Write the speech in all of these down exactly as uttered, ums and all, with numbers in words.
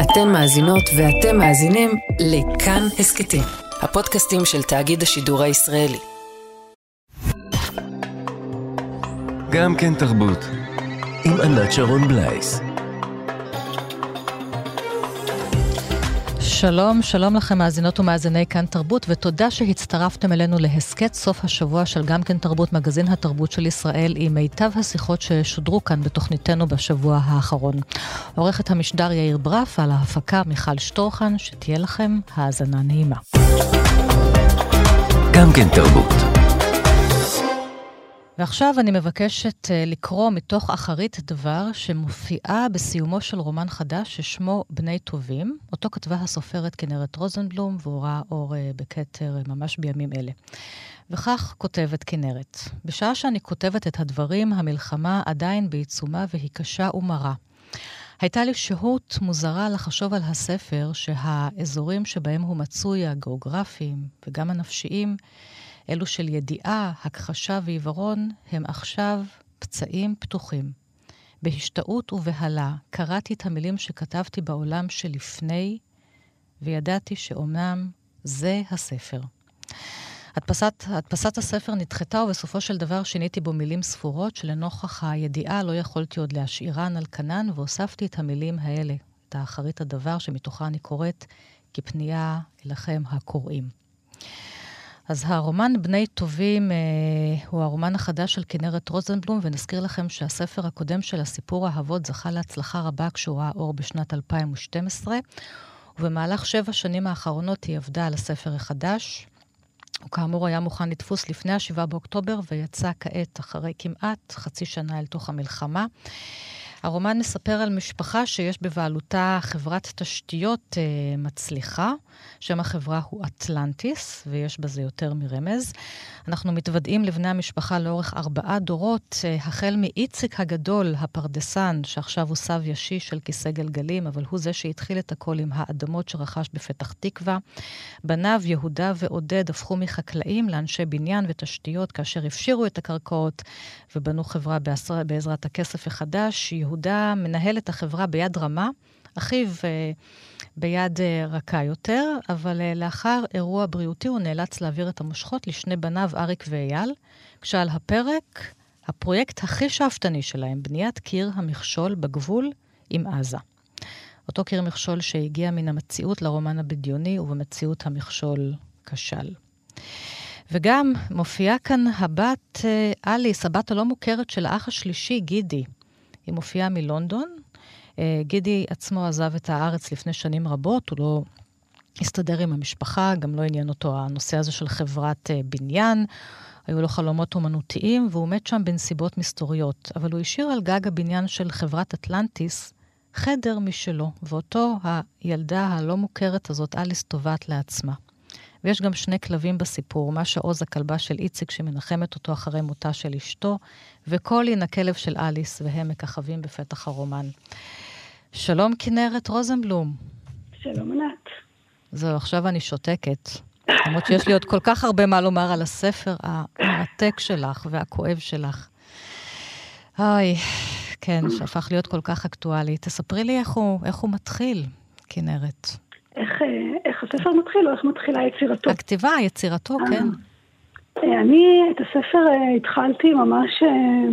אתן מאזינות ואתם מאזינים לכאן הסקטים, הפודקאסטים של תאגיד השידור הישראלי. גם כן תרבות, עם ענת שרון בלייס. שלום, שלום לכם מאזינות ומאזיני כאן תרבות, ותודה שהצטרפתם אלינו להסקט סוף השבוע של גם כן תרבות, מגזין התרבות של ישראל, עם מיטב השיחות ששודרו כאן בתוכניתנו בשבוע האחרון. עורכת המשדר יאיר ברף, על ההפקה מיכל שטורחן, שתהיה לכם האזנה נעימה. גם כן תרבות. ועכשיו אני מבקשת לקרוא מתוך אחרית דבר שמופיעה בסיומו של רומן חדש ששמו בני טובים. אותו כתבה הסופרת כנרת רוזנבלום והוא ראה אור בכתר ממש בימים אלה. וכך כותבת כנרת: בשעה שאני כותבת את הדברים, המלחמה עדיין בעיצומה והיא קשה ומרה. הייתה לי שהות מוזרה לחשוב על הספר שהאזורים שבהם הוא מצוי, הגיאוגרפיים וגם הנפשיים, אלו של ידיעה, הכחשה ועיוורון, הם עכשיו פצעים פתוחים. בהשתאות ובהלה קראתי את המילים שכתבתי בעולם שלפני, וידעתי שאומנם זה הספר. הדפסת, הדפסת הספר נדחתה, ובסופו של דבר שיניתי בו מילים ספורות, שלנוכח הידיעה לא יכולתי עוד להשאירן על כנן, והוספתי את המילים האלה, את האחרית הדבר שמתוכה אני קוראת כפנייה אליכם הקוראים. אז הרומן בני טובים אה, הוא הרומן החדש של כנרת רוזנבלום, ונזכיר לכם שהספר הקודם של הסיפור האהבות זכה להצלחה רבה כשהוא ראה אור בשנת אלפיים ושתים עשרה, ובמהלך שבע שנים האחרונות היא עבדה על הספר החדש. הוא כאמור היה מוכן לדפוס לפני השבעה באוקטובר, ויצא כעת אחרי כמעט חצי שנה אל תוך המלחמה. הרומן מספר על משפחה שיש בבעלותה חברת תשתיות אה, מצליחה, שם החברה הוא אטלנטיס, ויש בזה יותר מרמז. אנחנו מתוודעים לבני המשפחה לאורך ארבעה דורות, אה, החל מאיציק הגדול, הפרדסן, שעכשיו הוא סב ישי של כיסא גלגלים, אבל הוא זה שהתחיל את הכל עם האדמות שרכש בפתח תקווה. בניו יהודה ועודד הפכו מחקלאים לאנשי בניין ותשתיות, כאשר הפשירו את הקרקעות ובנו חברה בעזרת, בעזרת הכסף החדש. יהודה מנהל את החברה ביד רמה, אחיו אה, ביד אה, רכה יותר, אבל אה, לאחר אירוע בריאותי הוא נאלץ להעביר את המושכות לשני בניו אריק ואייל, כשעל הפרק הפרויקט הכי שאפתני שלהם, בניית קיר המכשול בגבול עם עזה. אותו קיר מכשול שהגיע מן המציאות לרומן הבדיוני, ובמציאות המכשול כשל. וגם מופיעה כאן הבת אה, אליס, הבת הלא מוכרת של האח השלישי, גידי. היא מופיעה מלונדון. גידי עצמו עזב את הארץ לפני שנים רבות, הוא לא הסתדר עם המשפחה, גם לא עניין אותו הנושא הזה של חברת בניין, היו לו חלומות אומנותיים, והוא מת שם בנסיבות מסתוריות, אבל הוא השאיר על גג הבניין של חברת אטלנטיס חדר משלו, ואותו הילדה הלא מוכרת הזאת, אליס, טובעת לעצמה. ויש גם שני כלבים בסיפור, מה שעוז הכלבה של איציק שמנחמת אותו אחרי מותה של אשתו, וקולין הכלב של אליס, והם מככבים בפתח הרומן. שלום כנרת רוזנבלום. שלום ענת. זהו, עכשיו אני שותקת. למרות שיש לי עוד כל כך הרבה מה לומר על הספר המרתק שלך והכואב שלך. אוי, כן, שהפך להיות כל כך אקטואלי. תספרי לי איך הוא, איך הוא מתחיל, כנרת. איך, איך הספר מתחיל או איך מתחילה יצירתו? הכתיבה, יצירתו, כן. אני את הספר התחלתי ממש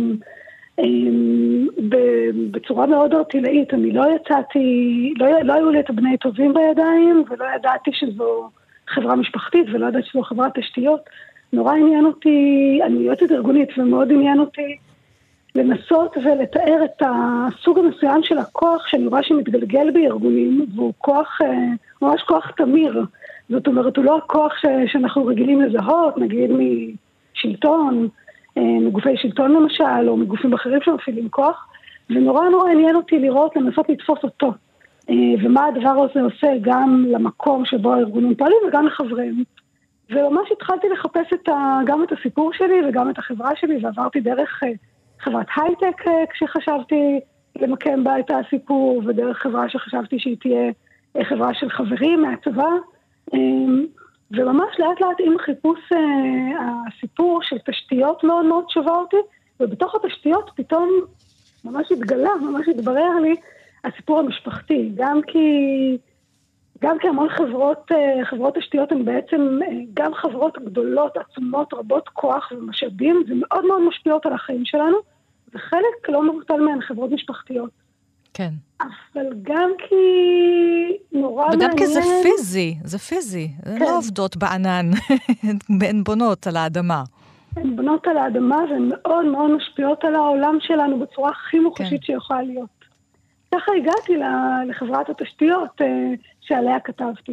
בצורה מאוד ארטילאית. אני לא יצאתי, לא, לא היו לי את הבני טובים בידיים, ולא ידעתי שזו חברה משפחתית, ולא ידעתי שזו חברת תשתיות. נורא עניין אותי, אני יועצת ארגונית, ומאוד עניין אותי לנסות ולתאר את הסוג המסוים של הכוח שאני רואה שמתגלגל בארגונים, והוא כוח, ממש כוח תמיר. זאת אומרת, הוא לא הכוח ש- שאנחנו רגילים לזהות, נגיד משלטון, מגופי שלטון למשל, או מגופים אחרים שמפעילים כוח, ונורא נורא עניין אותי לראות, לנסות לתפוס אותו. ומה הדבר הזה עושה גם למקום שבו הארגונים פועלים וגם לחבריהם. וממש התחלתי לחפש את ה- גם את הסיפור שלי וגם את החברה שלי, ועברתי דרך חברת הייטק כשחשבתי למקם בה את הסיפור, ודרך חברה שחשבתי שהיא תהיה חברה של חברים מהצבא, וממש לאט לאט עם חיפוש הסיפור של תשתיות מאוד מאוד שווה אותי, ובתוך התשתיות פתאום ממש התגלה, ממש התברר לי הסיפור המשפחתי, גם כי, גם כי המון חברות, חברות תשתיות הן בעצם גם חברות גדולות, עצומות, רבות כוח ומשאבים, זה מאוד מאוד משפיעות על החיים שלנו, וחלק לא מבוטל מהן חברות משפחתיות. כן. אבל גם כי נורא מעניין... וגם כי זה פיזי, זה פיזי. כן. הן לא עובדות בענן, הן בונות על האדמה. הן בונות על האדמה, והן מאוד מאוד משפיעות על העולם שלנו בצורה הכי מוחשית כן. שיכולה להיות. ככה הגעתי לחברת התשתיות שעליה כתבתי.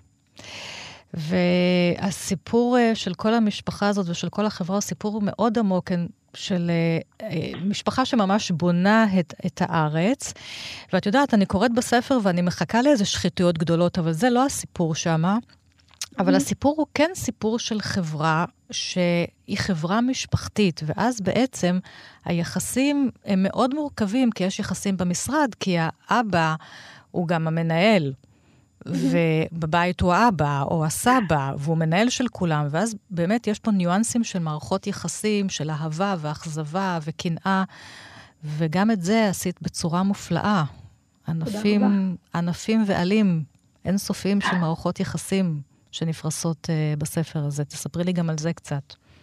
והסיפור של כל המשפחה הזאת ושל כל החברה הוא סיפור מאוד עמוק של משפחה שממש בונה את, את הארץ. ואת יודעת, אני קוראת בספר ואני מחכה לאיזה שחיתויות גדולות, אבל זה לא הסיפור שמה. אבל הסיפור הוא כן סיפור של חברה שהיא חברה משפחתית, ואז בעצם היחסים הם מאוד מורכבים, כי יש יחסים במשרד, כי האבא הוא גם המנהל, ובבית הוא האבא או הסבא, והוא מנהל של כולם, ואז באמת יש פה ניואנסים של מערכות יחסים, של אהבה ואכזבה וקנאה, וגם את זה עשית בצורה מופלאה. ענפים, ענפים ועלים, אינסופיים של מערכות יחסים שנפרסות uh, בספר הזה. תספרי לי גם על זה קצת.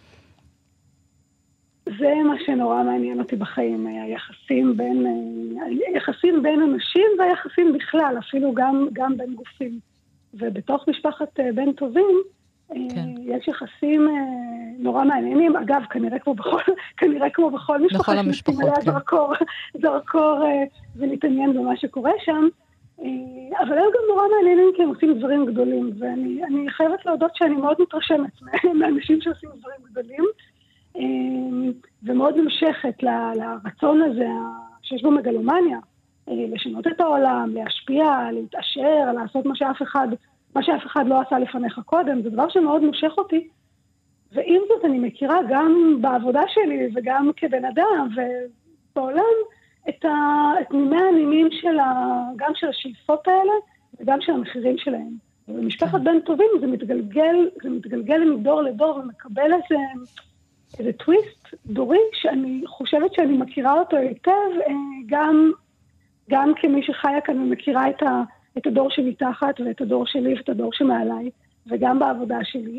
זה מה שנורא מעניין אותי בחיים, היחסים בין, היחסים בין אנשים והיחסים בכלל, אפילו גם, גם בין גופים. ובתוך משפחת בן טובים, כן. יש יחסים נורא מעניינים. אגב, כנראה כמו בכל, כנראה כמו בכל משפחה, בכל המשפחות, כן. זרקור, זרקור ולהתעניין במה שקורה שם. אבל הם גם נורא מעניינים כי הם עושים דברים גדולים, ואני אני חייבת להודות שאני מאוד מתרשמת מאנשים שעושים דברים גדולים, ומאוד נמשכת לרצון הזה שיש בו מגלומניה, לשנות את העולם, להשפיע, להתעשר, לעשות מה שאף אחד, מה שאף אחד לא עשה לפניך קודם. זה דבר שמאוד מושך אותי, ועם זאת אני מכירה גם בעבודה שלי וגם כבן אדם ובעולם את, ה, את נימי הנימים של ה, גם של השאיפות האלה וגם של המחירים שלהם. במשפחת בן טובים זה מתגלגל, זה מתגלגל מדור לדור ומקבל איזה, איזה טוויסט דורי שאני חושבת שאני מכירה אותו היטב, גם, גם כמי שחיה כאן ומכירה את, ה, את הדור שמתחת ואת הדור שלי ואת הדור שמעליי, וגם בעבודה שלי.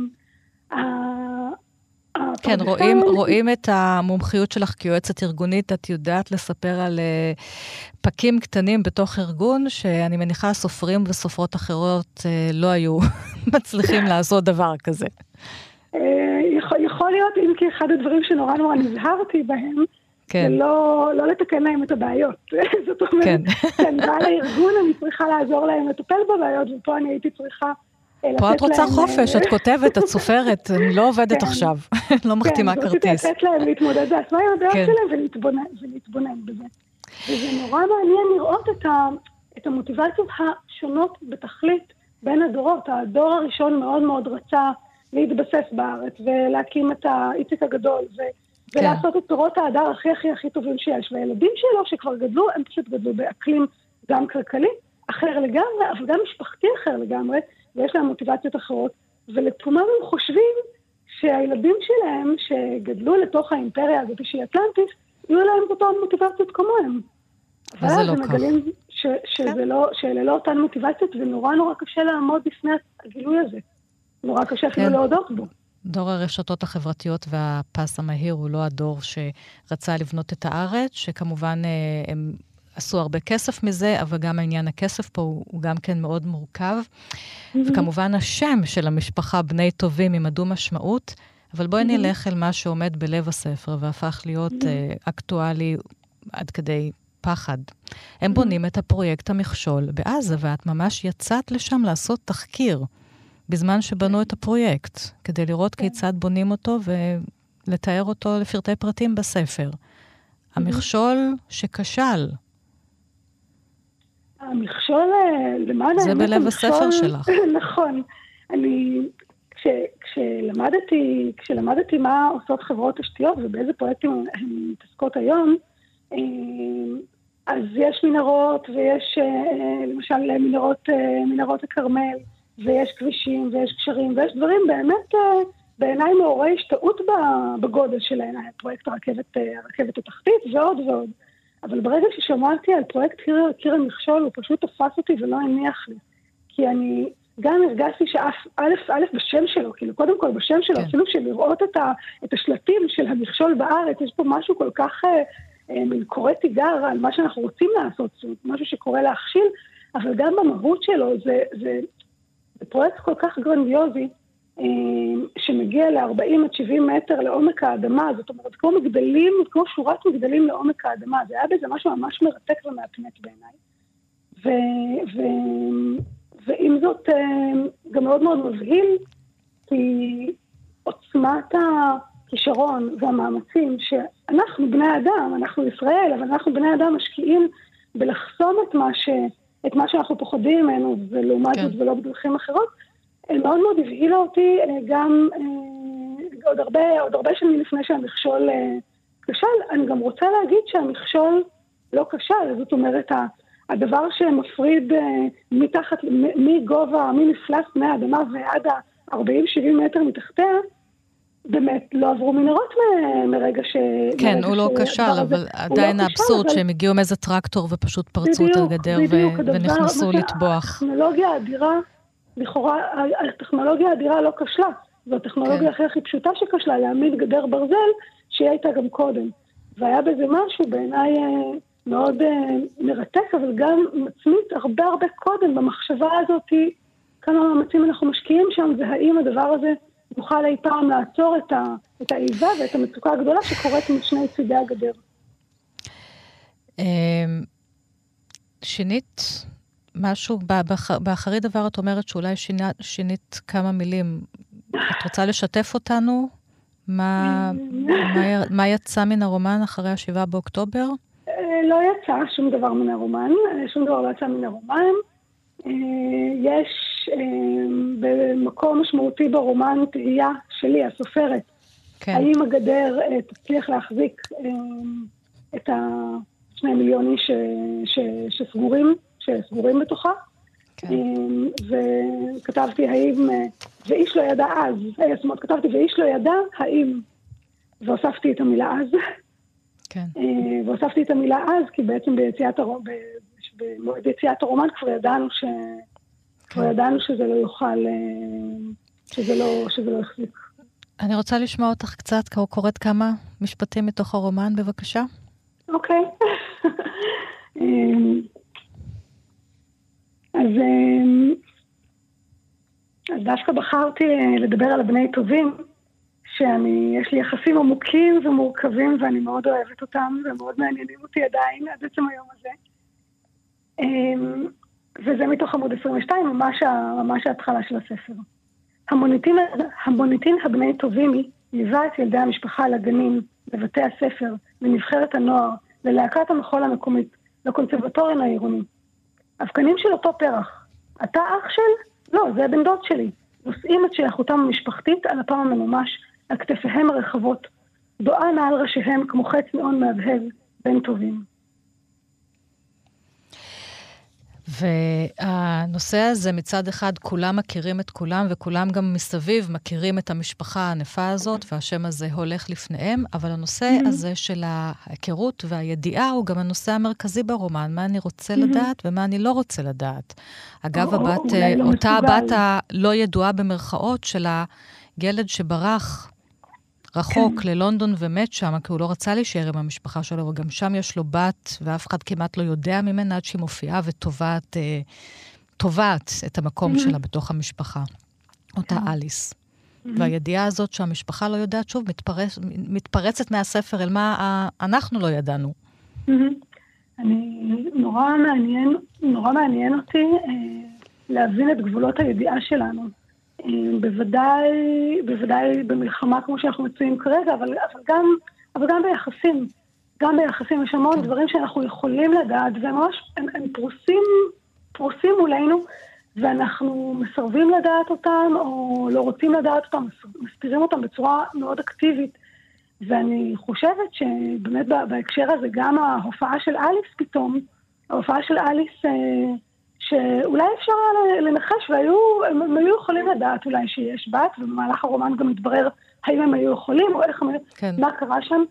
כן, רואים, רואים את המומחיות שלך כיועצת ארגונית, את יודעת לספר על uh, פקים קטנים בתוך ארגון, שאני מניחה סופרים וסופרות אחרות uh, לא היו מצליחים לעשות דבר כזה. יכול, יכול להיות, אם כי אחד הדברים שנורא נורא נזהרתי בהם, כן. זה לא, לא לתקן להם את הבעיות. זאת אומרת, כן. שאני באה לארגון, אני צריכה לעזור להם לטפל בבעיות, ופה אני הייתי צריכה פה את רוצה חופש, את כותבת, את סופרת, אני לא עובדת עכשיו, לא מחתימה כרטיס. כן, רציתי לתת להם להתמודד בעצמם עם הדעות שלהם ולהתבונן בזה. וזה נורא מעניין לראות את המוטיבציות השונות בתכלית בין הדורות. הדור הראשון מאוד מאוד רצה להתבסס בארץ ולהקים את האיציק הגדול ולעשות את תורות ההדר הכי הכי הכי טובים שיש. והילדים שלו שכבר גדלו, הם פשוט גדלו באקלים גם כלכלי אחר לגמרי, אבל גם משפחתי אחר לגמרי, ויש להם מוטיבציות אחרות, ולתומם הם חושבים שהילדים שלהם, שגדלו לתוך האימפריה הזאת שהיא אטלנטיס, יהיו להם אותן מוטיבציות כמוהם. וזה לא כך. ש- שזה לא, שאלה לא אותן מוטיבציות, ונורא נורא קשה לעמוד בפני הגילוי הזה. נורא קשה אפילו כן. להודות בו. דור הרשתות החברתיות והפס המהיר הוא לא הדור שרצה לבנות את הארץ, שכמובן הם עשו הרבה כסף מזה, אבל גם העניין הכסף פה הוא, הוא גם כן מאוד מורכב. Mm-hmm. וכמובן השם של המשפחה, בני טובים, עם הדו משמעות, אבל בואי mm-hmm. נלך אל מה שעומד בלב הספר, והפך להיות mm-hmm. uh, אקטואלי עד כדי פחד. הם mm-hmm. בונים את הפרויקט המכשול בעזה, ואת ממש יצאת לשם לעשות תחקיר, בזמן שבנו את הפרויקט, כדי לראות mm-hmm. כיצד בונים אותו, ולתאר אותו לפרטי פרטים בספר. Mm-hmm. המכשול שכשל, המכשול, למען זה בלב הספר שלך. נכון. אני, כש, כשלמדתי, כשלמדתי מה עושות חברות תשתיות ובאיזה פרויקטים הן מתעסקות היום, אז יש מנהרות ויש למשל מנהרות, מנהרות הכרמל, ויש כבישים ויש קשרים ויש דברים באמת בעיניי מעוררי השתאות בגודל שלהן, פרויקט הרכבת, הרכבת התחתית ועוד ועוד. אבל ברגע ששמעתי על פרויקט קיר, קיר המכשול, הוא פשוט תפס אותי ולא הניח לי. כי אני גם הרגשתי שאף, א', א', בשם שלו, כאילו, קודם כל בשם שלו, כן. אפילו של לראות את, ה, את השלטים של המכשול בארץ, יש פה משהו כל כך אה, אה, מין קורא תיגר על מה שאנחנו רוצים לעשות, זאת אומרת, משהו שקורא להכשיל, אבל גם במהות שלו, זה, זה, זה פרויקט כל כך גרנדיוזי, אה, שמגיע ל-ארבעים עד שבעים מטר לעומק האדמה, זאת אומרת, כמו מגדלים, כמו שורת מגדלים לעומק האדמה, זה היה בזה משהו ממש מרתק ומהפנט בעיניי. ו... ו... ועם זאת גם מאוד מאוד מבהיל, כי עוצמת הכישרון והמאמצים שאנחנו בני אדם, אנחנו ישראל, אבל אנחנו בני אדם משקיעים בלחסום את מה, ש... את מה שאנחנו פוחדים ממנו, ולעומת זאת ולא בדרכים אחרות, מאוד מאוד הבהילה אותי גם עוד הרבה, עוד הרבה שנים לפני שהמכשול כשל. אני גם רוצה להגיד שהמכשול לא כשל, זאת אומרת, הדבר שמפריד מתחת, מגובה, ממפלס פני האדמה ועד ה-ארבעים שבעים מטר מתחתיה, באמת לא עברו מנהרות מרגע ש... כן, הוא לא כשל, אבל עדיין האבסורד שהם הגיעו מאיזה טרקטור ופשוט פרצו את הגדר ונכנסו לטבוח. הטכנולוגיה האדירה, לכאורה, הטכנולוגיה האדירה לא כשלה. זו הטכנולוגיה הכי הכי פשוטה שכשלה, להעמיד גדר ברזל, שהיא הייתה גם קודם. והיה בזה משהו בעיניי מאוד מרתק, אבל גם מצמית הרבה הרבה קודם במחשבה הזאת, כמה מאמצים אנחנו משקיעים שם, והאם הדבר הזה נוכל אי פעם לעצור את, ה, את האיבה ואת המצוקה הגדולה שקורית משני צידי הגדר. שינית משהו, באחרי דבר את אומרת שאולי שינית כמה מילים. את רוצה לשתף אותנו? מה, מה, מה יצא מן הרומן אחרי השבעה באוקטובר? לא יצא שום דבר מן הרומן, שום דבר לא יצא מן הרומן. יש במקום משמעותי ברומן תהייה שלי, הסופרת. כן. האם הגדר תצליח להחזיק את השני מיליון איש שסגורים, שסגורים בתוכה? כן. וכתבתי האם, ואיש לא ידע אז, זאת אומרת, כתבתי ואיש לא ידע האם, והוספתי את המילה אז. כן. והוספתי את המילה אז, כי בעצם ביציאת הרומן, במועד יציאת הרומן כבר ידענו ש... כבר ידענו שזה לא יוכל, שזה לא, שזה לא יחזיק. אני רוצה לשמוע אותך קצת, קוראת כמה משפטים מתוך הרומן, בבקשה. אוקיי. אז, אז דווקא בחרתי לדבר על הבני טובים, שאני, יש לי יחסים עמוקים ומורכבים, ואני מאוד אוהבת אותם, ומאוד מעניינים אותי עדיין, עד עצם היום הזה. וזה מתוך עמוד עשרים ושתיים, ממש, ממש ההתחלה של הספר. המוניטין, המוניטין הבני טובימי ליווה את ילדי המשפחה לגנים, לבתי הספר, לנבחרת הנוער, ללהקת המחול המקומית, לקונסרבטוריון העירוני. אבקנים של אותו פרח. אתה אח של? לא, זה בן דוד שלי. נושאים את שייכותם המשפחתית על הפעם הממומש, על כתפיהם הרחבות, דועה מעל ראשיהם כמו חץ מאוד מהבהב, בין טובים. והנושא הזה מצד אחד כולם מכירים את כולם, וכולם גם מסביב מכירים את המשפחה הענפה הזאת, והשם הזה הולך לפניהם, אבל הנושא mm-hmm. הזה של ההיכרות והידיעה הוא גם הנושא המרכזי ברומן, מה אני רוצה mm-hmm. לדעת ומה אני לא רוצה לדעת. אגב, oh, הבת, oh, אותה הבת הלא ידועה במרכאות של הילד שברח רחוק כן. ללונדון ומת שם, כי הוא לא רצה להישאר עם המשפחה שלו, וגם שם יש לו בת, ואף אחד כמעט לא יודע ממנה עד שהיא מופיעה וטובעת אה, טובעת את המקום mm-hmm. שלה בתוך המשפחה. אותה כן. אליס. Mm-hmm. והידיעה הזאת שהמשפחה לא יודעת, שוב, מתפרץ, מתפרצת מהספר אל מה אה, אנחנו לא ידענו. Mm-hmm. אני נורא מעניין, נורא מעניין אותי אה, להבין את גבולות הידיעה שלנו. בוודאי, בוודאי במלחמה כמו שאנחנו מצויים כרגע, אבל, אבל גם, אבל גם ביחסים, גם ביחסים יש המון דברים שאנחנו יכולים לדעת, וממש הם, הם פרוסים, פרוסים מולנו, ואנחנו מסרבים לדעת אותם, או לא רוצים לדעת אותם, מסתירים אותם בצורה מאוד אקטיבית, ואני חושבת שבאמת בהקשר הזה, גם ההופעה של אליס פתאום, ההופעה של אליס, שאולי אפשר לנחש, והיו, הם, הם היו יכולים לדעת אולי שיש בת, ובמהלך הרומן גם מתברר האם הם היו יכולים, או איך הם, כן. מה קרה שם.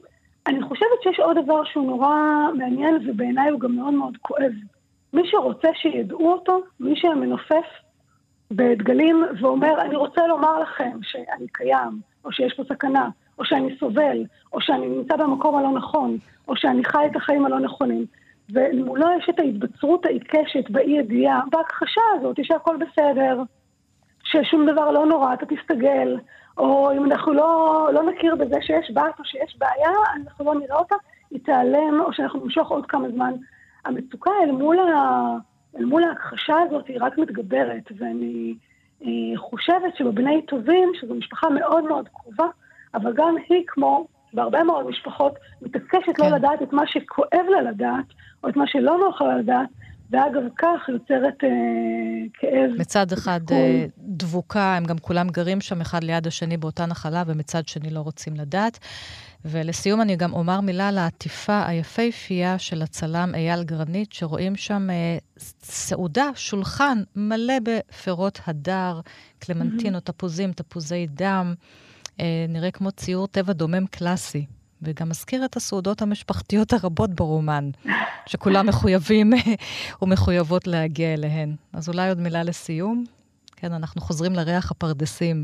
אני חושבת שיש עוד דבר שהוא נורא מעניין, ובעיניי הוא גם מאוד מאוד כואב. מי שרוצה שידעו אותו, מי שמנופף בדגלים ואומר, אני רוצה לומר לכם שאני קיים, או שיש פה סכנה, או שאני סובל, או שאני נמצא במקום הלא נכון, או שאני חי את החיים הלא נכונים. ומולו יש את ההתבצרות העיקשת באי ידיעה, בהכחשה הזאת, שהכל בסדר, ששום דבר לא נורא, אתה תסתגל, או אם אנחנו לא, לא נכיר בזה שיש בת או שיש בעיה, אנחנו לא נראה אותה, היא תיעלם, או שאנחנו נמשוך עוד כמה זמן. המצוקה אל מול, ה, אל מול ההכחשה הזאת היא רק מתגברת, ואני אה, חושבת שבבני טובים, שזו משפחה מאוד מאוד קרובה, אבל גם היא, כמו בהרבה מאוד משפחות, מתעקשת כן. לא לדעת את מה שכואב לה לדעת, או את מה שלא נוח לה לדעת, ואגב כך יוצרת אה, כאב. מצד אחד אה, דבוקה, הם גם כולם גרים שם אחד ליד השני באותה נחלה, ומצד שני לא רוצים לדעת. ולסיום אני גם אומר מילה לעטיפה היפהפייה של הצלם אייל גרנית, שרואים שם אה, סעודה, שולחן מלא בפירות הדר, קלמנטינות, תפוזים, תפוזי דם, אה, נראה כמו ציור טבע דומם קלאסי. וגם מזכיר את הסעודות המשפחתיות הרבות ברומן, שכולם מחויבים ומחויבות להגיע אליהן. אז אולי עוד מילה לסיום? כן, אנחנו חוזרים לריח הפרדסים,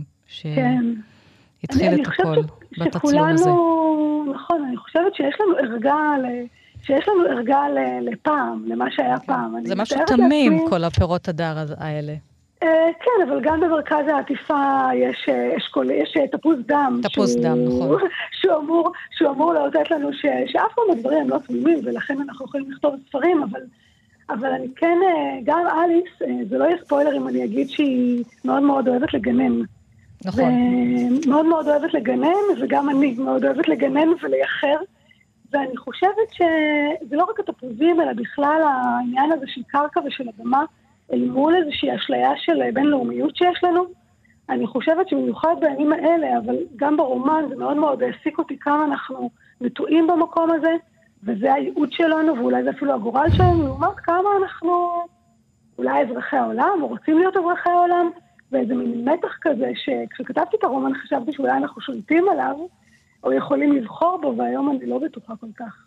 שהתחיל את הכל בתצלום הזה. נכון, אני חושבת שיש לנו ערגה, שיש לנו ערגה לפעם, למה שהיה פעם. זה משהו תמים, כל הפירות הדר האלה. כן, אבל גם במרכז העטיפה יש אשכול, יש תפוז דם. תפוז דם, נכון. שהוא אמור, שהוא אמור להודות לנו ש, שאף פעם הדברים הם לא תמימים, ולכן אנחנו יכולים לכתוב ספרים, אבל, אבל אני כן, גם אליס, זה לא יהיה ספוילר אם אני אגיד שהיא מאוד מאוד אוהבת לגנן. נכון. מאוד מאוד אוהבת לגנן, וגם אני מאוד אוהבת לגנן ולייחר, ואני חושבת שזה לא רק התפוזים, אלא בכלל העניין הזה של קרקע ושל אדמה, אל מול איזושהי אשליה של בינלאומיות שיש לנו. אני חושבת שבמיוחד בימים האלה, אבל גם ברומן זה מאוד מאוד העסיק אותי כמה אנחנו נטועים במקום הזה, וזה הייעוד שלנו, ואולי זה אפילו הגורל שלנו, לעומת כמה אנחנו אולי אזרחי העולם, או רוצים להיות אזרחי העולם, ואיזה מין מתח כזה, שכשכתבתי את הרומן חשבתי שאולי אנחנו שולטים עליו, או יכולים לבחור בו, והיום אני לא בטוחה כל כך.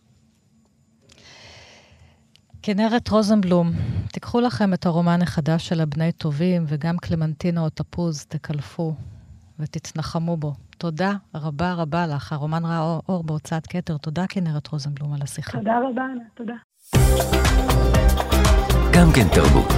כנרת רוזנבלום, תיקחו לכם את הרומן החדש של הבני טובים, וגם קלמנטינה או תפוז, תקלפו ותתנחמו בו. תודה רבה רבה לך. הרומן ראה אור בהוצאת כתר. תודה כנרת רוזנבלום על השיחה. תודה רבה, תודה. גם כן תרבות.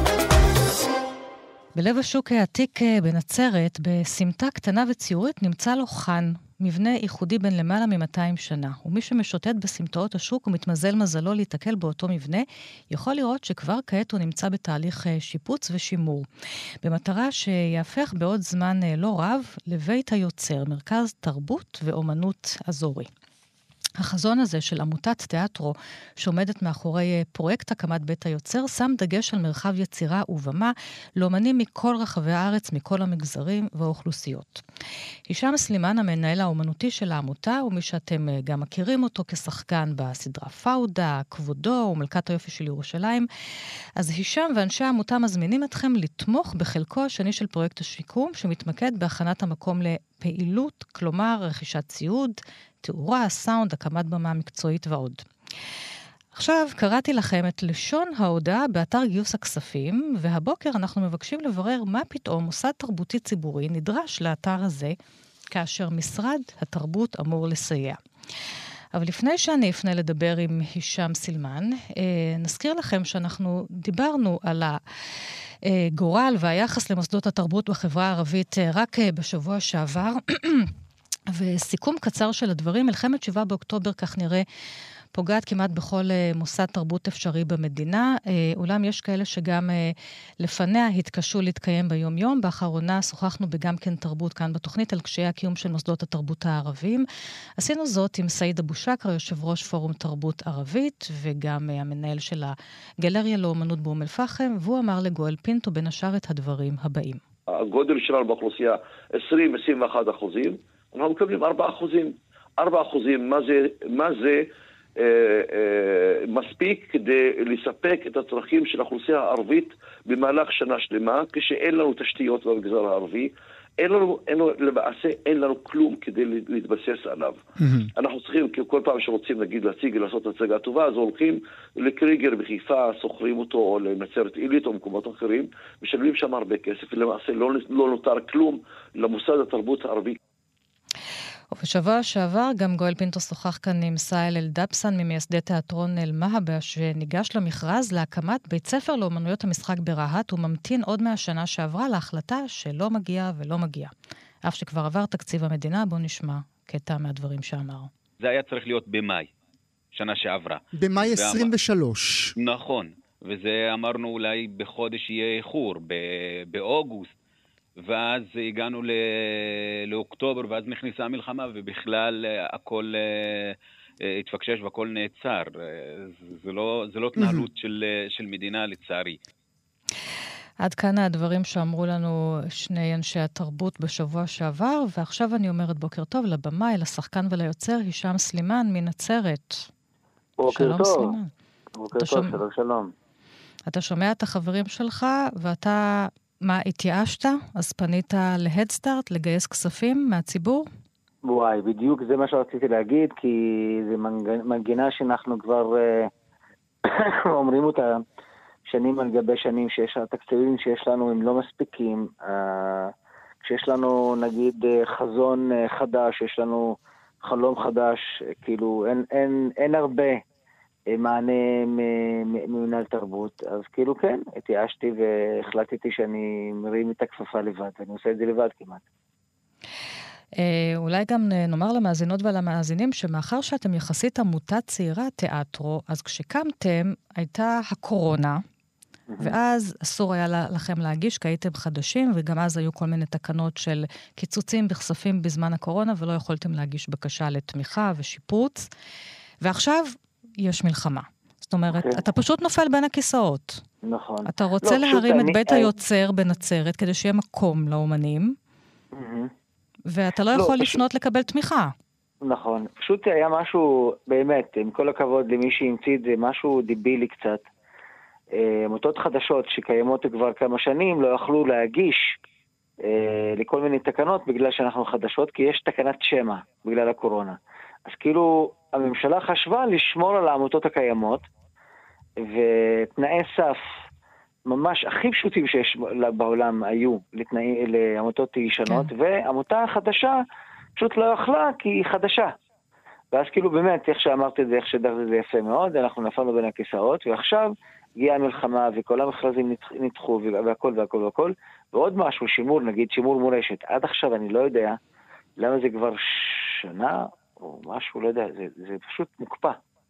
בלב השוק העתיק בנצרת, בסמטה קטנה וציורית, נמצא לו חן, מבנה ייחודי בין למעלה מ-מאתיים שנה. ומי שמשוטט בסמטאות השוק ומתמזל מזלו להתקל באותו מבנה, יכול לראות שכבר כעת הוא נמצא בתהליך שיפוץ ושימור. במטרה שיהפך בעוד זמן לא רב לבית היוצר, מרכז תרבות ואומנות אזורי. החזון הזה של עמותת תיאטרו, שעומדת מאחורי פרויקט הקמת בית היוצר, שם דגש על מרחב יצירה ובמה לאומנים מכל רחבי הארץ, מכל המגזרים והאוכלוסיות. הישם סלימן, המנהל האומנותי של העמותה, ומי שאתם גם מכירים אותו כשחקן בסדרה פאודה, כבודו ומלכת היופי של ירושלים, אז הישם ואנשי העמותה מזמינים אתכם לתמוך בחלקו השני של פרויקט השיקום, שמתמקד בהכנת המקום לפעילות, כלומר רכישת ציוד, תאורה, סאונד, הקמת במה מקצועית ועוד. עכשיו קראתי לכם את לשון ההודעה באתר גיוס הכספים, והבוקר אנחנו מבקשים לברר מה פתאום מוסד תרבותי ציבורי נדרש לאתר הזה, כאשר משרד התרבות אמור לסייע. אבל לפני שאני אפנה לדבר עם הישם סילמן, נזכיר לכם שאנחנו דיברנו על הגורל והיחס למוסדות התרבות בחברה הערבית רק בשבוע שעבר, וסיכום קצר של הדברים, מלחמת שבעה באוקטובר, כך נראה, פוגעת כמעט בכל מוסד תרבות אפשרי במדינה. אולם יש כאלה שגם לפניה התקשו להתקיים ביום יום. באחרונה שוחחנו בגם כן תרבות כאן בתוכנית על קשיי הקיום של מוסדות התרבות הערבים. עשינו זאת עם סעיד אבו שקר, יושב ראש פורום תרבות ערבית, וגם המנהל של הגלריה לאומנות באום אל-פחם, והוא אמר לגואל פינטו בין השאר את הדברים הבאים. הגודל שלנו באוכלוסייה עשרים עד עשרים ואחת אחוזים, אנחנו מקבלים ארבעה אחוזים. ארבעה אחוזים, מה זה, מה זה אה, אה, מספיק כדי לספק את הצרכים של האוכלוסייה הערבית במהלך שנה שלמה, כשאין לנו תשתיות במגזר הערבי, אין לנו, אין לנו, למעשה אין לנו כלום כדי להתבסס עליו. Mm-hmm. אנחנו צריכים, כל פעם שרוצים נגיד להציג, לעשות הצגה טובה, אז הולכים לקריגר בחיפה, סוחרים אותו, או לנצרת עילית, או מקומות אחרים, משלמים שם הרבה כסף, ולמעשה לא, לא נותר כלום למוסד התרבות הערבי. ובשבוע שעבר גם גואל פינטו שוחח כאן עם סאיל אל-דבסן ממייסדי תיאטרון אל-מהבה, שניגש למכרז להקמת בית ספר לאומנויות המשחק ברהט, וממתין עוד מהשנה שעברה להחלטה שלא מגיע ולא מגיע. אף שכבר עבר תקציב המדינה, בוא נשמע קטע מהדברים שאמר. זה היה צריך להיות במאי, שנה שעברה. במאי עשרים ושלוש. נכון, וזה אמרנו אולי בחודש יהיה איחור, באוגוסט. ואז הגענו ל... לאוקטובר, ואז נכנסה המלחמה, ובכלל הכל התפקשש והכל נעצר. זה לא, זה לא תנהלות של, של מדינה, לצערי. עד כאן הדברים שאמרו לנו שני אנשי התרבות בשבוע שעבר, ועכשיו אני אומרת בוקר טוב לבמאי, לשחקן וליוצר, הישאם סלימאן מנצרת. בוקר שלום טוב. סלימאן. בוקר טוב, שומע... שלום שלום. אתה שומע את החברים שלך, ואתה... מה, התייאשת? אז פנית להדסטארט, לגייס כספים מהציבור? וואי, בדיוק זה מה שרציתי להגיד, כי זה מנגינה שאנחנו כבר אומרים אותה שנים על גבי שנים, שיש התקציבים שיש לנו הם לא מספיקים. כשיש לנו נגיד חזון חדש, יש לנו חלום חדש, כאילו אין, אין, אין הרבה מענה ממנהל תרבות, אז כאילו כן, התייאשתי והחלטתי שאני מרים את הכפפה לבד, ואני עושה את זה לבד כמעט. אולי גם נאמר למאזינות ולמאזינים, שמאחר שאתם יחסית עמותה צעירה תיאטרו, אז כשקמתם הייתה הקורונה, ואז אסור היה לכם להגיש, כי הייתם חדשים, וגם אז היו כל מיני תקנות של קיצוצים בכספים בזמן הקורונה, ולא יכולתם להגיש בקשה לתמיכה ושיפוץ, ועכשיו יש מלחמה. זאת אומרת, okay. אתה פשוט נופל בין הכיסאות. נכון. אתה רוצה לא, להרים את אני, בית I... היוצר בנצרת, כדי שיהיה מקום לאומנים, mm-hmm. ואתה לא יכול לא, לפנות פשוט... לקבל תמיכה. נכון. פשוט היה משהו, באמת, עם כל הכבוד למי שהמציא את זה, משהו דיבילי קצת. עמותות חדשות שקיימות כבר כמה שנים, לא יכלו להגיש אה, לכל מיני תקנות, בגלל שאנחנו חדשות, כי יש תקנת שמה, בגלל הקורונה. אז כאילו, הממשלה חשבה לשמור על העמותות הקיימות, ותנאי סף ממש הכי פשוטים שיש בעולם היו לתנאי, לעמותות ישנות, כן. ועמותה חדשה פשוט לא יכלה כי היא חדשה. ואז כאילו באמת, איך שאמרת את זה, איך שדרת את זה יפה מאוד, אנחנו נפלנו בין הכיסאות, ועכשיו הגיעה המלחמה וכל המכרזים נדחו והכל והכל והכל, ועוד משהו, שימור, נגיד שימור מורשת. עד עכשיו אני לא יודע למה זה כבר שנה או משהו, לא יודע, זה, זה פשוט מוקפא.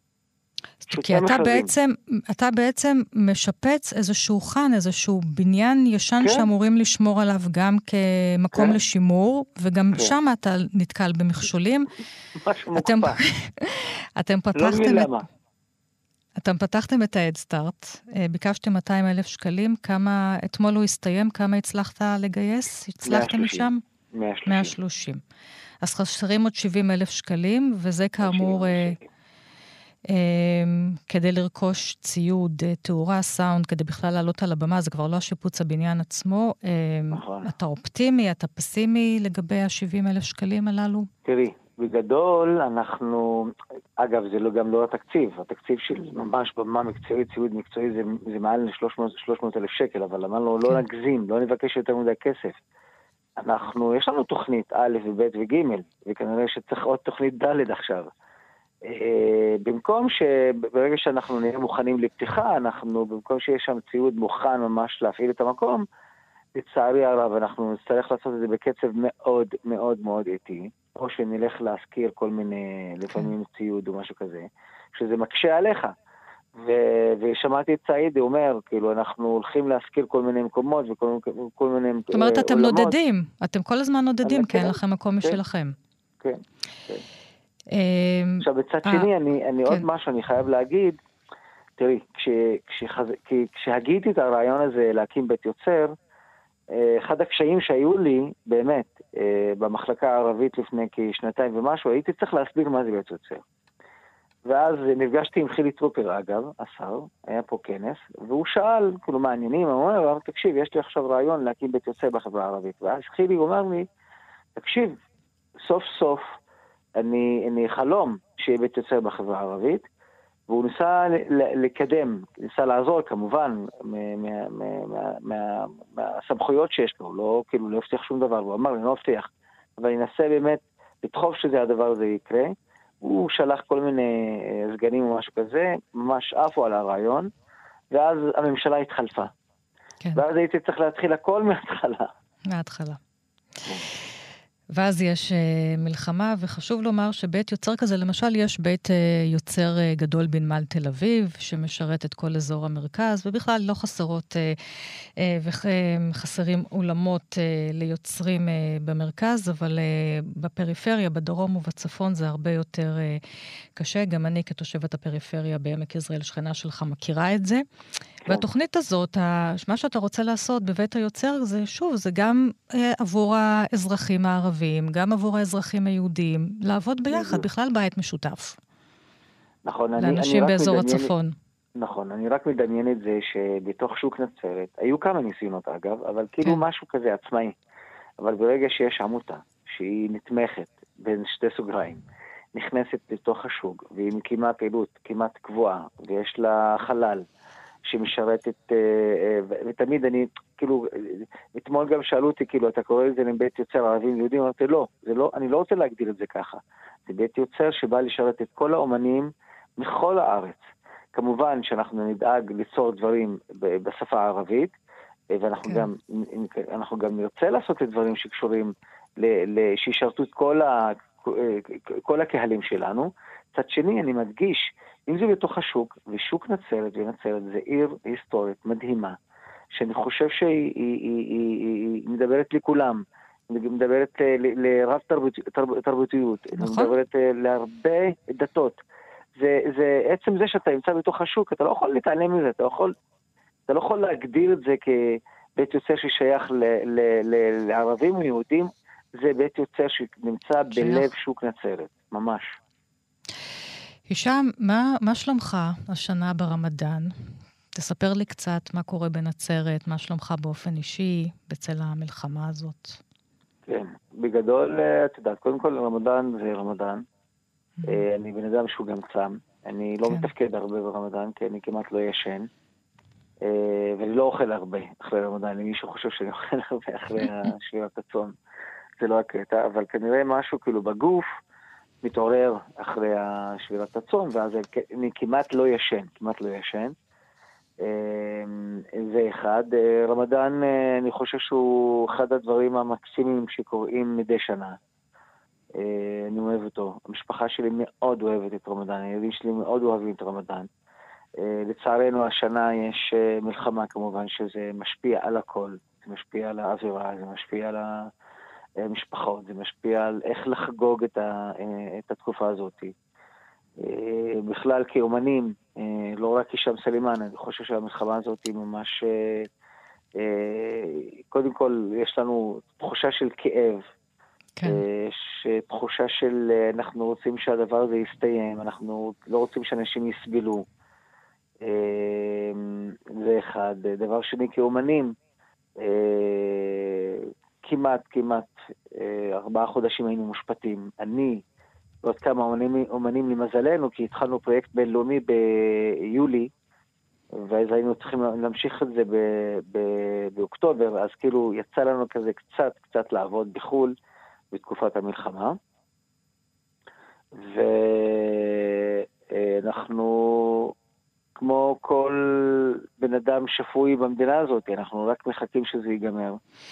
כי אתה בעצם, אתה בעצם משפץ איזשהו חן, איזשהו בניין ישן כן. שאמורים לשמור עליו גם כמקום כן. לשימור, וגם כן. שם אתה נתקל במכשולים. משהו אתם, מוקפא. אתם פתחתם את... אתם פתחתם את ההדסטארט, ביקשתם מאתיים אלף שקלים, כמה, אתמול הוא הסתיים, כמה הצלחת לגייס? הצלחתם משם? מאה ושלושים. אז חסרים עוד שבעים אלף שקלים, וזה כאמור, אה, אה, כדי לרכוש ציוד, תאורה, סאונד, כדי בכלל לעלות על הבמה, זה כבר לא השיפוץ הבניין עצמו. אה, נכון. אתה אופטימי, אתה פסימי לגבי ה-שבעים אלף שקלים הללו? תראי. בגדול, אנחנו, אגב, זה לא, גם לא התקציב, התקציב של ממש במה מקצועית, ציוד מקצועי, זה, זה מעל ל-שלוש מאות אלף שקל, אבל אמרנו, לא נגזים, לא נבקש יותר מדי כסף. אנחנו, יש לנו תוכנית א' וב' וג', וכנראה שצריך עוד תוכנית ד' עכשיו. במקום שברגע שאנחנו נהיה מוכנים לפתיחה, אנחנו, במקום שיש שם ציוד מוכן ממש להפעיל את המקום, לצערי הרב, אנחנו נצטרך לעשות את זה בקצב מאוד מאוד מאוד איטי. או שנלך להזכיר כל מיני, לפעמים ציוד או משהו כזה, שזה מקשה עליך. ו- ושמעתי את סעיד, הוא אומר, כאילו, אנחנו הולכים להזכיר כל מיני מקומות וכל כל מיני עולמות. זאת אומרת, אתם נודדים, אתם כל הזמן נודדים, כי אין לכם מקום משלכם. כן, כן. עכשיו, בצד שני, אני עוד משהו, אני חייב להגיד, תראי, כשהגיתי את הרעיון הזה להקים בית יוצר, אחד הקשיים שהיו לי, באמת, במחלקה הערבית לפני כשנתיים ומשהו, הייתי צריך להסביר מה זה בית יוצר. ואז נפגשתי עם חילי טרופר, אגב, השר, היה פה כנס, והוא שאל, כאילו, מה העניינים? הוא אומר, תקשיב, יש לי עכשיו רעיון להקים בית יוצר בחברה הערבית. ואז חילי אומר לי, תקשיב, סוף סוף אני, אני חלום שיהיה בית יוצר בחברה הערבית, והוא ניסה לקדם, ניסה לעזור כמובן מהסמכויות שיש לו, לא כאילו לא הבטיח שום דבר, הוא אמר לי, לא הבטיח, אבל אני אנסה באמת לדחוף שזה הדבר הזה יקרה. הוא שלח כל מיני סגנים או משהו כזה, ממש עפו על הרעיון, ואז הממשלה התחלפה. כן. ואז הייתי צריך להתחיל הכל מההתחלה. מההתחלה. ואז יש uh, מלחמה, וחשוב לומר שבית יוצר כזה, למשל יש בית uh, יוצר uh, גדול בנמל תל אביב, שמשרת את כל אזור המרכז, ובכלל לא חסרות uh, uh, וחסרים אולמות uh, ליוצרים uh, במרכז, אבל uh, בפריפריה, בדרום ובצפון זה הרבה יותר uh, קשה. גם אני כתושבת הפריפריה בעמק יזרעאל, שכנה שלך, מכירה את זה. כן. והתוכנית הזאת, מה שאתה רוצה לעשות בבית היוצר, זה שוב, זה גם uh, עבור האזרחים הערבים, גם עבור האזרחים היהודים, לעבוד ביחד, בכלל בית משותף. נכון, אני, לאנשים אני באזור מדמיין, הצפון. נכון, אני רק מדמיין את זה שבתוך שוק נצרת, היו כמה ניסיונות אגב, אבל כאילו כן. משהו כזה עצמאי. אבל ברגע שיש עמותה, שהיא נתמכת בין שתי סוגריים, נכנסת לתוך השוק, והיא מקימה פעילות כמעט קבועה, ויש לה חלל, שמשרתת, ותמיד אני, כאילו, אתמול גם שאלו אותי, כאילו, אתה קורא לזה לבית יוצר ערבים יהודים? אמרתי, לא, זה לא, אני לא רוצה להגדיר את זה ככה. זה בית יוצר שבא לשרת את כל האומנים מכל הארץ. כמובן שאנחנו נדאג ליצור דברים בשפה הערבית, ואנחנו כן. גם, אנחנו גם נרצה לעשות את דברים שקשורים, שישרתו את כל ה, כל הקהלים שלנו. צד שני, אני מדגיש, אם זה בתוך השוק, ושוק נצרת, ונצרת זה עיר היסטורית מדהימה, שאני חושב שהיא היא, היא, היא, היא מדברת לכולם, היא מדברת לרב תרבותיות, נכון. היא מדברת להרבה דתות. זה, זה עצם זה שאתה נמצא בתוך השוק, אתה לא יכול להתעלם מזה, אתה לא יכול, אתה לא יכול להגדיר את זה כבית יוצר ששייך ל, ל, ל, לערבים ויהודים, זה בית יוצר שנמצא בלב שוק נצרת, ממש. הישאם, מה, מה שלומך השנה ברמדאן? תספר לי קצת מה קורה בנצרת, מה שלומך באופן אישי בצל המלחמה הזאת. כן, בגדול, את יודעת, קודם כל רמדאן זה רמדאן. Mm-hmm. אני בן אדם שהוא גם צם. אני לא כן. מתפקד הרבה ברמדאן, כי אני כמעט לא ישן. ואני לא אוכל הרבה אחרי רמדאן. אם מישהו חושב שאני אוכל הרבה אחרי שבירת הצום, זה לא הקטע, אבל כנראה משהו כאילו בגוף, מתעורר אחרי שבירת הצום, ואז אני כמעט לא ישן, כמעט לא ישן. זה אחד. רמדאן, אני חושב שהוא אחד הדברים המקסימים שקוראים מדי שנה. אני אוהב אותו. המשפחה שלי מאוד אוהבת את רמדאן, הילדים שלי מאוד אוהבים את רמדאן. לצערנו השנה יש מלחמה כמובן, שזה משפיע על הכל. זה משפיע על האווירה, זה משפיע על ה... משפחות, זה משפיע על איך לחגוג את, ה, את התקופה הזאת. בכלל כאומנים, לא רק הישאם סלימאן, אני חושב שהמלחמה הזאת היא ממש, קודם כל יש לנו תחושה של כאב, כן. תחושה של אנחנו רוצים שהדבר הזה יסתיים, אנחנו לא רוצים שאנשים יסבלו. זה אחד. דבר שני, כאומנים, כמעט, כמעט ארבעה חודשים היינו מושפטים. אני ועוד כמה אומנים, אומנים למזלנו, כי התחלנו פרויקט בינלאומי ביולי, ואז היינו צריכים להמשיך את זה ב, ב, באוקטובר, אז כאילו יצא לנו כזה קצת, קצת לעבוד בחול בתקופת המלחמה. ואנחנו, כמו כל בן אדם שפוי במדינה הזאת, אנחנו רק מחכים שזה ייגמר.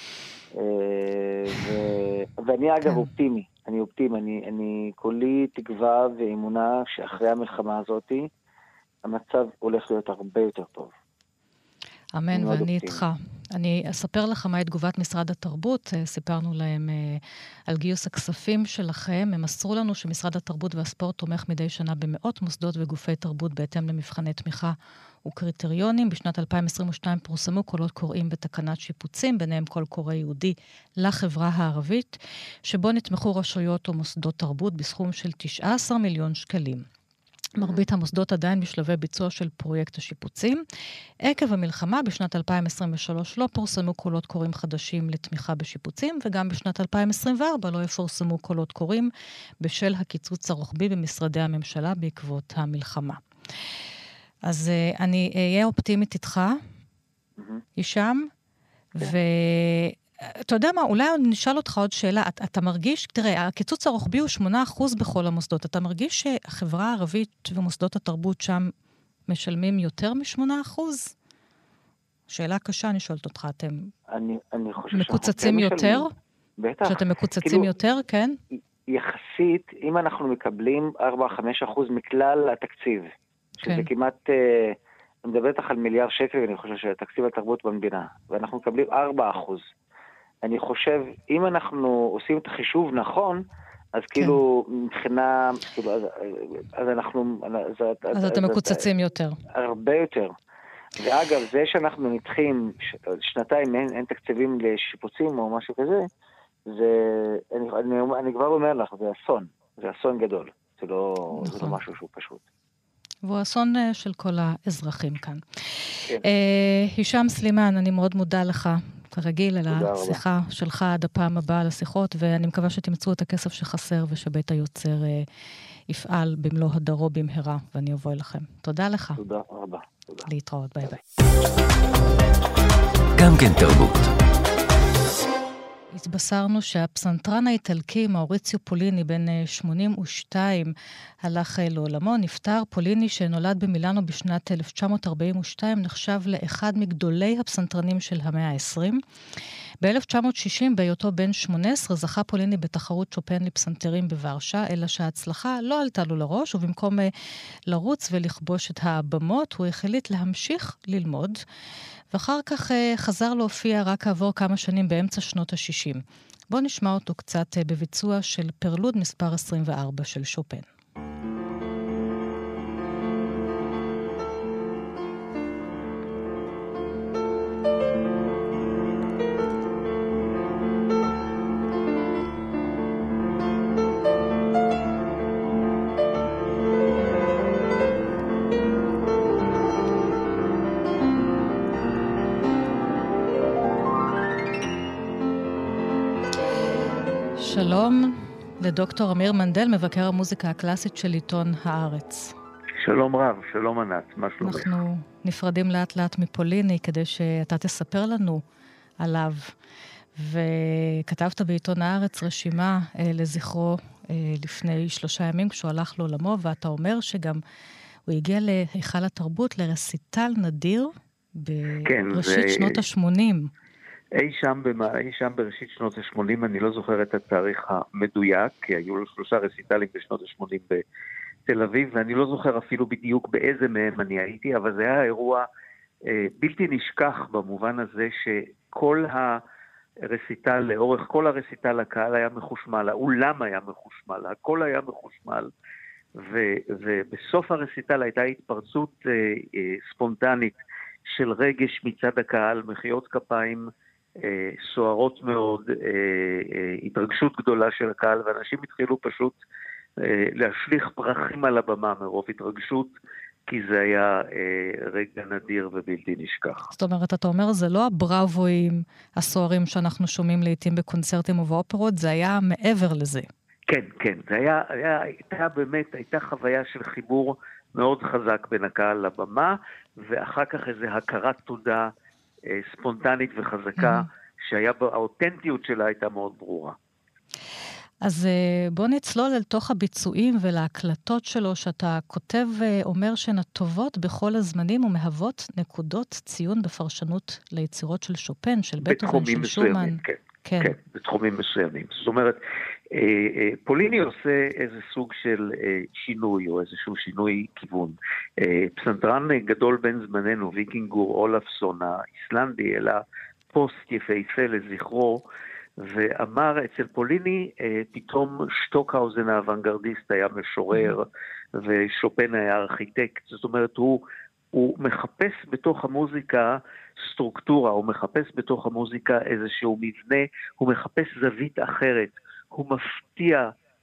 ו... ואני אגב אופטימי, אני אופטימי, אני, אני כולי תקווה ואמונה שאחרי המלחמה הזאת המצב הולך להיות הרבה יותר טוב. אמן, ואני איתך. אני אספר לך מה תגובת משרד התרבות. סיפרנו להם על גיוס הכספים שלכם. הם מסרו לנו שמשרד התרבות והספורט תומך מדי שנה במאות מוסדות וגופי תרבות בהתאם למבחני תמיכה וקריטריונים. בשנת אלפיים עשרים ושתיים פורסמו קולות קוראים בתקנת שיפוצים, ביניהם קול קורא יהודי לחברה הערבית, שבו נתמכו רשויות או מוסדות תרבות בסכום של תשעה עשר מיליון שקלים. מרבית המוסדות עדיין בשלבי ביצוע של פרויקט השיפוצים. עקב המלחמה, בשנת אלפיים עשרים ושלוש לא פורסמו קולות קוראים חדשים לתמיכה בשיפוצים, וגם בשנת אלפיים עשרים וארבע לא יפורסמו קולות קוראים בשל הקיצוץ הרוחבי במשרדי הממשלה בעקבות המלחמה. אז uh, אני אהיה אופטימית איתך, הישם, ואתה יודע מה, אולי נשאל אותך עוד שאלה, אתה, אתה מרגיש, תראה, הקיצוץ הרוחבי הוא שמונה אחוז בכל המוסדות, אתה מרגיש שהחברה הערבית ומוסדות התרבות שם משלמים יותר מ-שמונה אחוז? שאלה קשה, אני שואלת אותך, אתם אני, אני חושב מקוצצים יותר? בטח. שאתם מקוצצים כאילו, יותר, כן? יחסית, אם אנחנו מקבלים ארבע עד חמש אחוז מכלל התקציב, שזה כן. כמעט, אה, אני מדבר איתך על מיליארד שקל, אני חושב שתקציב התרבות במדינה, ואנחנו מקבלים ארבע אחוז. אני חושב, אם אנחנו עושים את החישוב נכון, אז כן. כאילו, מבחינה, כאילו, אז, אז אנחנו... אז, אז, אז אתם מקוצצים יותר. הרבה יותר. ואגב, זה שאנחנו נדחים שנתיים, אין, אין תקציבים לשיפוצים או משהו כזה, זה, אני, אני, אני כבר אומר לך, זה אסון. זה אסון גדול. זה לא, נכון. זה לא משהו שהוא פשוט. והוא אסון של כל האזרחים כאן. כן. אה, הישם סלימן, אני מאוד מודה לך, כרגיל, על השיחה רבה. שלך עד הפעם הבאה על השיחות, ואני מקווה שתמצאו את הכסף שחסר, ושבית היוצר אה, יפעל במלוא הדרו במהרה, ואני אבוא אליכם. תודה לך. תודה רבה. תודה. להתראות, ביי ביי. גם כן תרבות. התבשרנו שהפסנתרן האיטלקי מאוריציו פוליני בן שמונים ושתיים הלך לעולמו. נפטר. פוליני שנולד במילאנו בשנת אלף תשע מאות ארבעים ושתיים נחשב לאחד מגדולי הפסנתרנים של המאה ה-עשרים. ב-אלף תשע מאות שישים בהיותו בן שמונה עשרה זכה פוליני בתחרות שופן לפסנתרים בוורשה, אלא שההצלחה לא עלתה לו לראש, ובמקום לרוץ ולכבוש את הבמות הוא החליט להמשיך ללמוד. ואחר כך חזר להופיע רק עבור כמה שנים באמצע שנות ה-שישים. בואו נשמע אותו קצת בביצוע של פרלוד מספר עשרים וארבע של שופן. שלום לדוקטור אמיר מנדל, מבקר המוזיקה הקלאסית של עיתון הארץ. שלום רב, שלום ענת, מה שלומך? אנחנו נפרדים לאט לאט מפוליני כדי שאתה תספר לנו עליו. וכתבת בעיתון הארץ רשימה אה, לזכרו אה, לפני שלושה ימים כשהוא הלך לעולמו, ואתה אומר שגם הוא הגיע להיכל התרבות לרסיטל נדיר בראשית כן, זה... שנות ה-שמונים. אי שם, במה, אי שם בראשית שנות ה-שמונים, אני לא זוכר את התאריך המדויק, כי היו לו שלושה רסיטלים בשנות ה-שמונים בתל אביב, ואני לא זוכר אפילו בדיוק באיזה מהם אני הייתי, אבל זה היה אירוע אה, בלתי נשכח במובן הזה שכל הרסיטל, לאורך כל הרסיטל הקהל היה מחושמל, האולם היה מחושמל, הכל היה מחושמל, ו, ובסוף הרסיטל הייתה התפרצות אה, אה, ספונטנית של רגש מצד הקהל, מחיאות כפיים, אה, סוערות מאוד, אה, אה, התרגשות גדולה של הקהל, ואנשים התחילו פשוט אה, להשליך פרחים על הבמה מרוב התרגשות, כי זה היה אה, רגע נדיר ובלתי נשכח. זאת אומרת, אתה אומר, זה לא הבראבואים הסוערים שאנחנו שומעים לעתים בקונצרטים ובאופרות, זה היה מעבר לזה. כן, כן, זה היה, היה, הייתה באמת, הייתה חוויה של חיבור מאוד חזק בין הקהל לבמה, ואחר כך איזו הכרת תודה אה, ספונטנית וחזקה, mm-hmm. שהיה, האותנטיות שלה הייתה מאוד ברורה. אז בוא נצלול אל תוך הביצועים ולהקלטות שלו, שאתה כותב אומר שהן הטובות בכל הזמנים ומהוות נקודות ציון בפרשנות ליצירות של שופן, של בטהובן, של שומן. כן, כן. כן, בתחומים מסוימים. זאת אומרת, פוליני עושה איזה סוג של שינוי, או איזשהו שינוי כיוון. פסנתרן גדול בין זמננו, ויקינגור אולפסון האיסלנדי, אלא פוסט יפהפה לזכרו, ואמר אצל פוליני, פתאום שטוקהאוזן האוונגרדיסט היה משורר, ושופן היה ארכיטקט. זאת אומרת, הוא, הוא מחפש בתוך המוזיקה סטרוקטורה, הוא מחפש בתוך המוזיקה איזשהו מבנה, הוא מחפש זווית אחרת, הוא מפתיע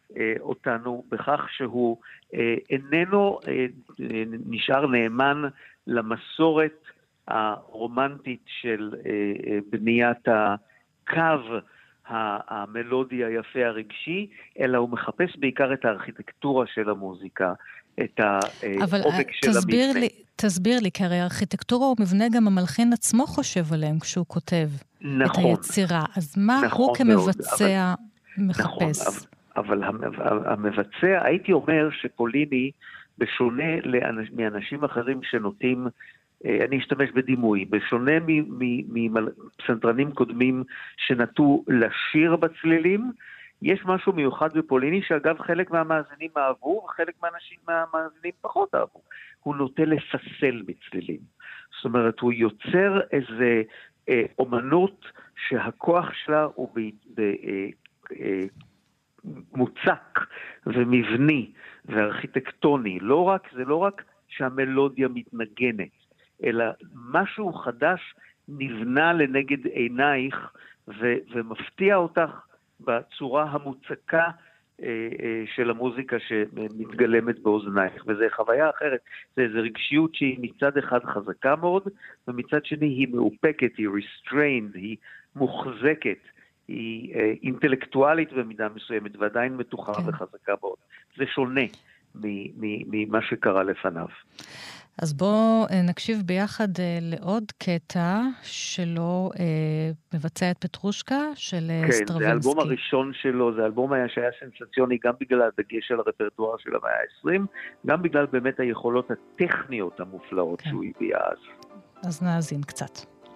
אותנו בכך שהוא איננו נשאר נאמן למסורת הרומנטית של בניית הקו המלודי היפה הרגשי, אלא הוא מחפש בעיקר את הארכיטקטורה של המוזיקה, את העומק של תסביר המבנה. לי, תסביר לי, כי הרי הארכיטקטורה הוא מבנה גם המלחין עצמו חושב עליהם כשהוא כותב נכון, את היצירה. אז מה נכון הוא כמבצע אבל, מחפש? נכון, אבל, אבל המבצע, הייתי אומר שפוליני, בשונה לאנש, מאנשים אחרים שנוטים, אני אשתמש בדימוי, בשונה מפסנתרנים קודמים שנטו לשיר בצלילים, יש משהו מיוחד בפוליני, שאגב חלק מהמאזינים אהבו, וחלק מהאנשים מהמאזינים פחות אהבו. הוא נוטה לפסל בצלילים. זאת אומרת, הוא יוצר איזה אה, אומנות שהכוח שלה הוא ב, ב, אה, אה, מוצק ומבני וארכיטקטוני. לא רק, זה לא רק שהמלודיה מתנגנת, אלא משהו חדש נבנה לנגד עינייך ו, ומפתיע אותך בצורה המוצקה של המוזיקה שמתגלמת באוזנייך, וזו חוויה אחרת, זה איזו רגשיות שהיא מצד אחד חזקה מאוד, ומצד שני היא מאופקת, היא restrained, היא מוחזקת, היא אינטלקטואלית במידה מסוימת, ועדיין מתוחה כן. וחזקה מאוד. זה שונה ממה שקרה לפניו. אז בואו נקשיב ביחד לעוד קטע שלו מבצע את פטרושקה של כן, סטרווינסקי. כן, זה האלבום הראשון שלו, זה האלבום היה שהיה סנסציוני גם בגלל הדגש של הרפרטואר של המאה ה-עשרים, גם בגלל באמת היכולות הטכניות המופלאות כן. שהוא הביע אז. אז נאזין קצת.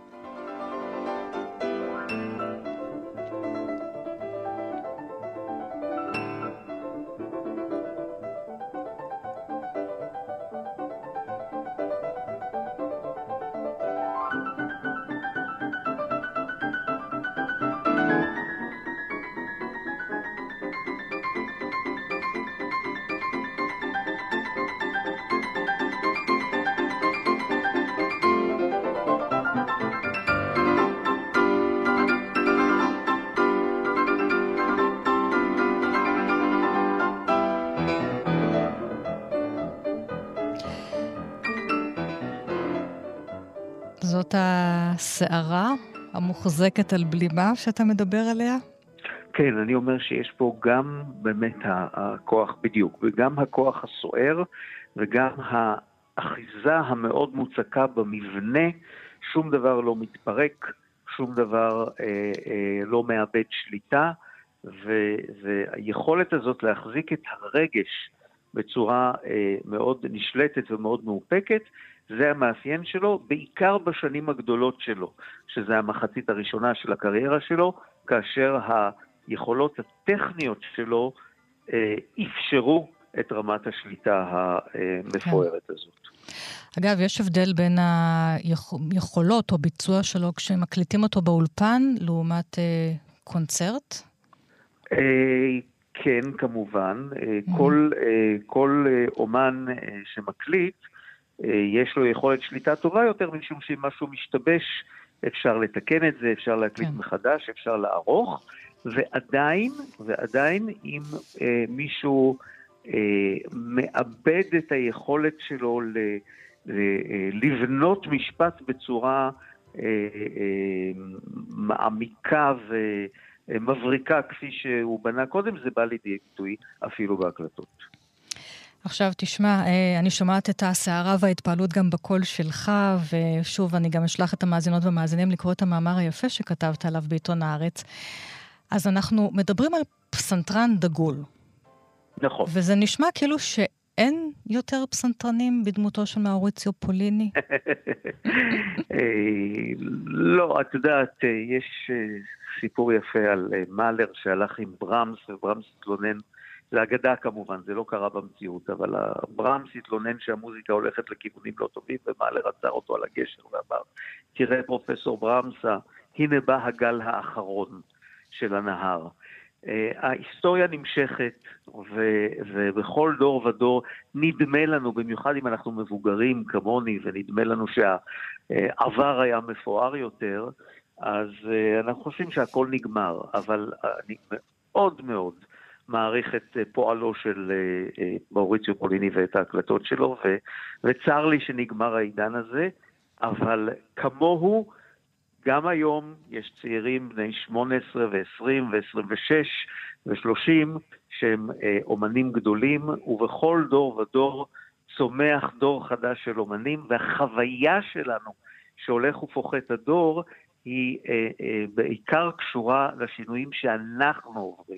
זאת השערה המוחזקת על בלימה שאתה מדבר עליה? כן, אני אומר שיש פה גם באמת הכוח בדיוק, וגם הכוח הסוער, וגם האחיזה המאוד מוצקה במבנה, שום דבר לא מתפרק, שום דבר אה, אה, לא מאבד שליטה, ו, והיכולת הזאת להחזיק את הרגש בצורה אה, מאוד נשלטת ומאוד מאופקת, זה המאפיין שלו, בעיקר בשנים הגדולות שלו, שזה המחצית הראשונה של הקריירה שלו, כאשר היכולות הטכניות שלו אה, אפשרו את רמת השליטה המפוארת כן. הזאת. אגב, יש הבדל בין היכולות או ביצוע שלו כשמקליטים אותו באולפן, לעומת אה, קונצרט? אה, כן, כמובן. אה, mm-hmm. כל, אה, כל אה, אומן אה, שמקליט, יש לו יכולת שליטה טובה יותר, משום שאם משהו משתבש, אפשר לתקן את זה, אפשר להקליט כן. מחדש, אפשר לערוך, ועדיין, ועדיין, אם אה, מישהו אה, מאבד את היכולת שלו ל, ל, אה, לבנות משפט בצורה אה, אה, מעמיקה ומבריקה, כפי שהוא בנה קודם, זה בא לידי ביטוי אפילו בהקלטות. עכשיו תשמע, אני שומעת את הסערה וההתפעלות גם בקול שלך, ושוב אני גם אשלח את המאזינות והמאזינים לקרוא את המאמר היפה שכתבת עליו בעיתון הארץ. אז אנחנו מדברים על פסנתרן דגול. נכון. וזה נשמע כאילו שאין יותר פסנתרנים בדמותו של מאוריציו פוליני? לא, את יודעת, יש סיפור יפה על מאלר שהלך עם ברמס, וברמס התלונן, זה אגדה כמובן, זה לא קרה במציאות, אבל ברמס התלונן שהמוזיקה הולכת לכיוונים לא טובים, ומאלר עצר אותו על הגשר ואמר, תראה פרופסור ברמס, הנה בא הגל האחרון של הנהר. ההיסטוריה נמשכת, ובכל דור ודור נדמה לנו, במיוחד אם אנחנו מבוגרים כמוני, ונדמה לנו שהעבר היה מפואר יותר, אז אנחנו חושבים שהכל נגמר, אבל אני מאוד מאוד מעריך את פועלו של מאוריציו פוליני ואת ההקלטות שלו, ו, וצר לי שנגמר העידן הזה, אבל כמוהו, גם היום יש צעירים בני שמונה עשרה ו-עשרים ו-עשרים ושש ו-שלושים שהם אה, אומנים גדולים, ובכל דור ודור צומח דור חדש של אומנים, והחוויה שלנו שהולך ופוחת הדור היא אה, אה, בעיקר קשורה לשינויים שאנחנו עוברים.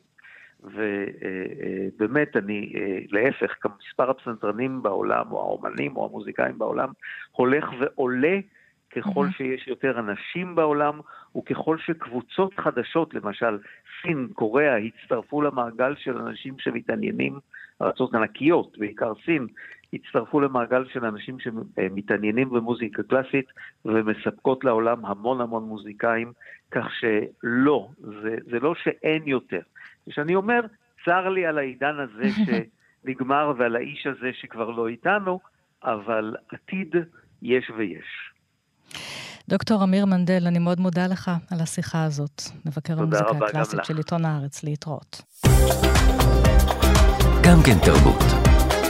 ובאמת אני, אה, להפך, כמספר הפסנתרנים בעולם, או האומנים או המוזיקאים בעולם, הולך ועולה, ככל שיש יותר אנשים בעולם, וככל שקבוצות חדשות, למשל סין, קוריאה, הצטרפו למעגל של אנשים שמתעניינים, ארצות ענקיות, בעיקר סין, הצטרפו למעגל של אנשים שמתעניינים במוזיקה קלאסית, ומספקות לעולם המון המון מוזיקאים, כך שלא, זה, זה לא שאין יותר. כשאני אומר, צר לי על העידן הזה שנגמר, ועל האיש הזה שכבר לא איתנו, אבל עתיד יש ויש. דוקטור אמיר מנדל, אני מאוד מודה לך על השיחה הזאת. מבקר המוזיקה הקלאסית של עיתון הארץ, להתראות. גם כן תרבות.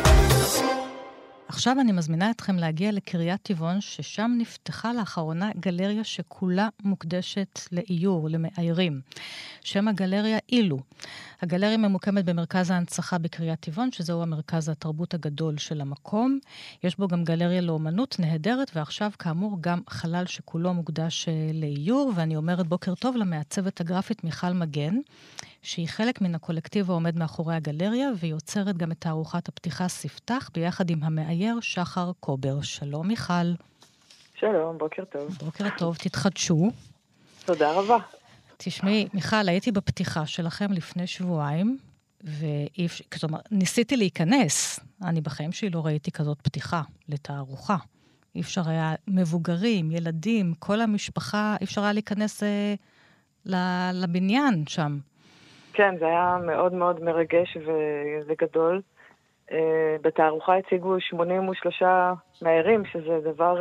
עכשיו אני מזמינה אתכם להגיע לקריית טבעון, ששם נפתחה לאחרונה גלריה שכולה מוקדשת לאיור, למאיירים. שם הגלריה אילו. הגלריה ממוקמת במרכז ההנצחה בקריית טבעון, שזהו המרכז התרבות הגדול של המקום. יש בו גם גלריה לאומנות נהדרת, ועכשיו כאמור גם חלל שכולו מוקדש לאיור, ואני אומרת בוקר טוב למעצבת הגרפית מיכל מגן, שהיא חלק מן הקולקטיב העומד מאחורי הגלריה, ויוצרת גם את תערוכת הפתיחה ספתח, ביחד עם המאייר שחר קובר. שלום מיכל. שלום, בוקר טוב. בוקר טוב, תתחדשו. תודה רבה. תשמעי, מיכל, הייתי בפתיחה שלכם לפני שבועיים, וכלומר, ניסיתי להיכנס. אני בחיים שלי לא ראיתי כזאת פתיחה לתערוכה. אי אפשר היה מבוגרים, ילדים, כל המשפחה, אי אפשר היה להיכנס אה, לבניין שם. כן, זה היה מאוד מאוד מרגש וגדול. בתערוכה הציגו שמונים ושלושה מאיירים, שזה דבר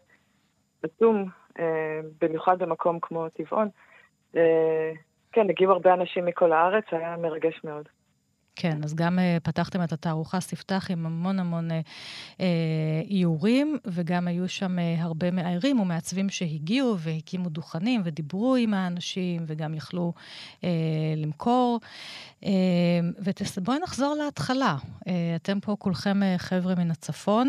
עצום, במיוחד במקום כמו טבעון. כן, הגיעו הרבה אנשים מכל הארץ, היה מרגש מאוד. כן, אז גם uh, פתחתם את התערוכה ספתח עם המון המון uh, איורים, וגם היו שם uh, הרבה מאיירים ומעצבים שהגיעו והקימו דוכנים ודיברו עם האנשים, וגם יכלו uh, למכור. Uh, ובואי נחזור להתחלה. Uh, אתם פה כולכם uh, חבר'ה מן הצפון.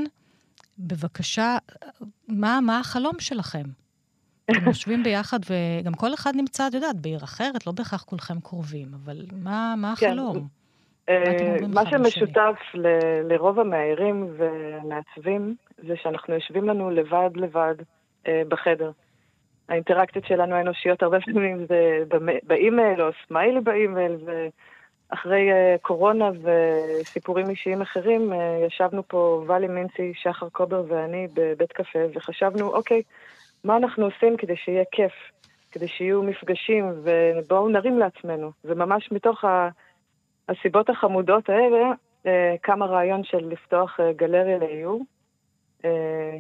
בבקשה, מה, מה החלום שלכם? אתם יושבים ביחד, וגם כל אחד נמצא, את יודעת, בעיר אחרת, לא בהכרח כולכם קרובים, אבל מה, מה החלום? מה שמשותף ל- לרוב המאיירים והמעצבים, זה שאנחנו יושבים לנו לבד לבד בחדר. האינטראקציות שלנו האנושיות הרבה פעמים זה באימייל או סמיילי באימייל, ואחרי קורונה וסיפורים אישיים אחרים, ישבנו פה ואלי מינצי, שחר קובר ואני בבית קפה, וחשבנו, אוקיי, מה אנחנו עושים כדי שיהיה כיף, כדי שיהיו מפגשים, ובואו נרים לעצמנו. וממש מתוך ה... הסיבות החמודות האלה, אה, כמה רעיון של לפתוח אה, גלריה לאיור, אה,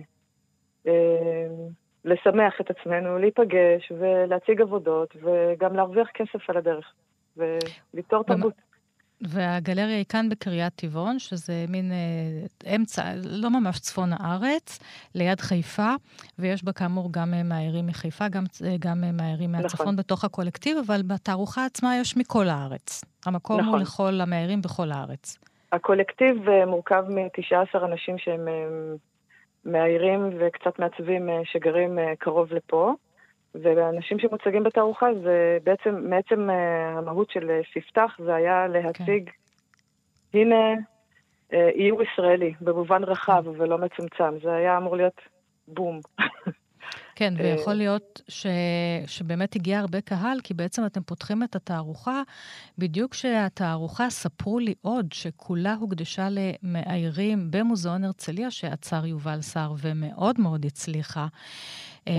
אה, לשמח את עצמנו, להיפגש ולהציג עבודות, וגם להרוויח כסף על הדרך, וליצור תרבות. והגלריה היא כאן בקריית טבעון, שזה מין אה, אמצע, לא ממש צפון הארץ, ליד חיפה, ויש בה כאמור גם מאיירים מחיפה, גם, גם מאיירים מהצפון נכון. בתוך הקולקטיב, אבל בתערוכה עצמה יש מכל הארץ. המקום נכון. הוא לכל המאיירים בכל הארץ. הקולקטיב מורכב מ-תשעה עשר אנשים שהם מאיירים וקצת מעצבים שגרים קרוב לפה, והאנשים שמוצגים בתערוכה זה בעצם, בעצם המהות של ספתח, זה היה להציג, כן. הנה איור ישראלי, במובן רחב כן. ולא מצומצם. זה היה אמור להיות בום. כן, ויכול להיות ש... שבאמת הגיע הרבה קהל, כי בעצם אתם פותחים את התערוכה, בדיוק שהתערוכה ספרו לי עוד, שכולה הוקדשה למאיירים במוזיאון הרצליה, שעצר יובל שר ומאוד מאוד הצליחה. כן.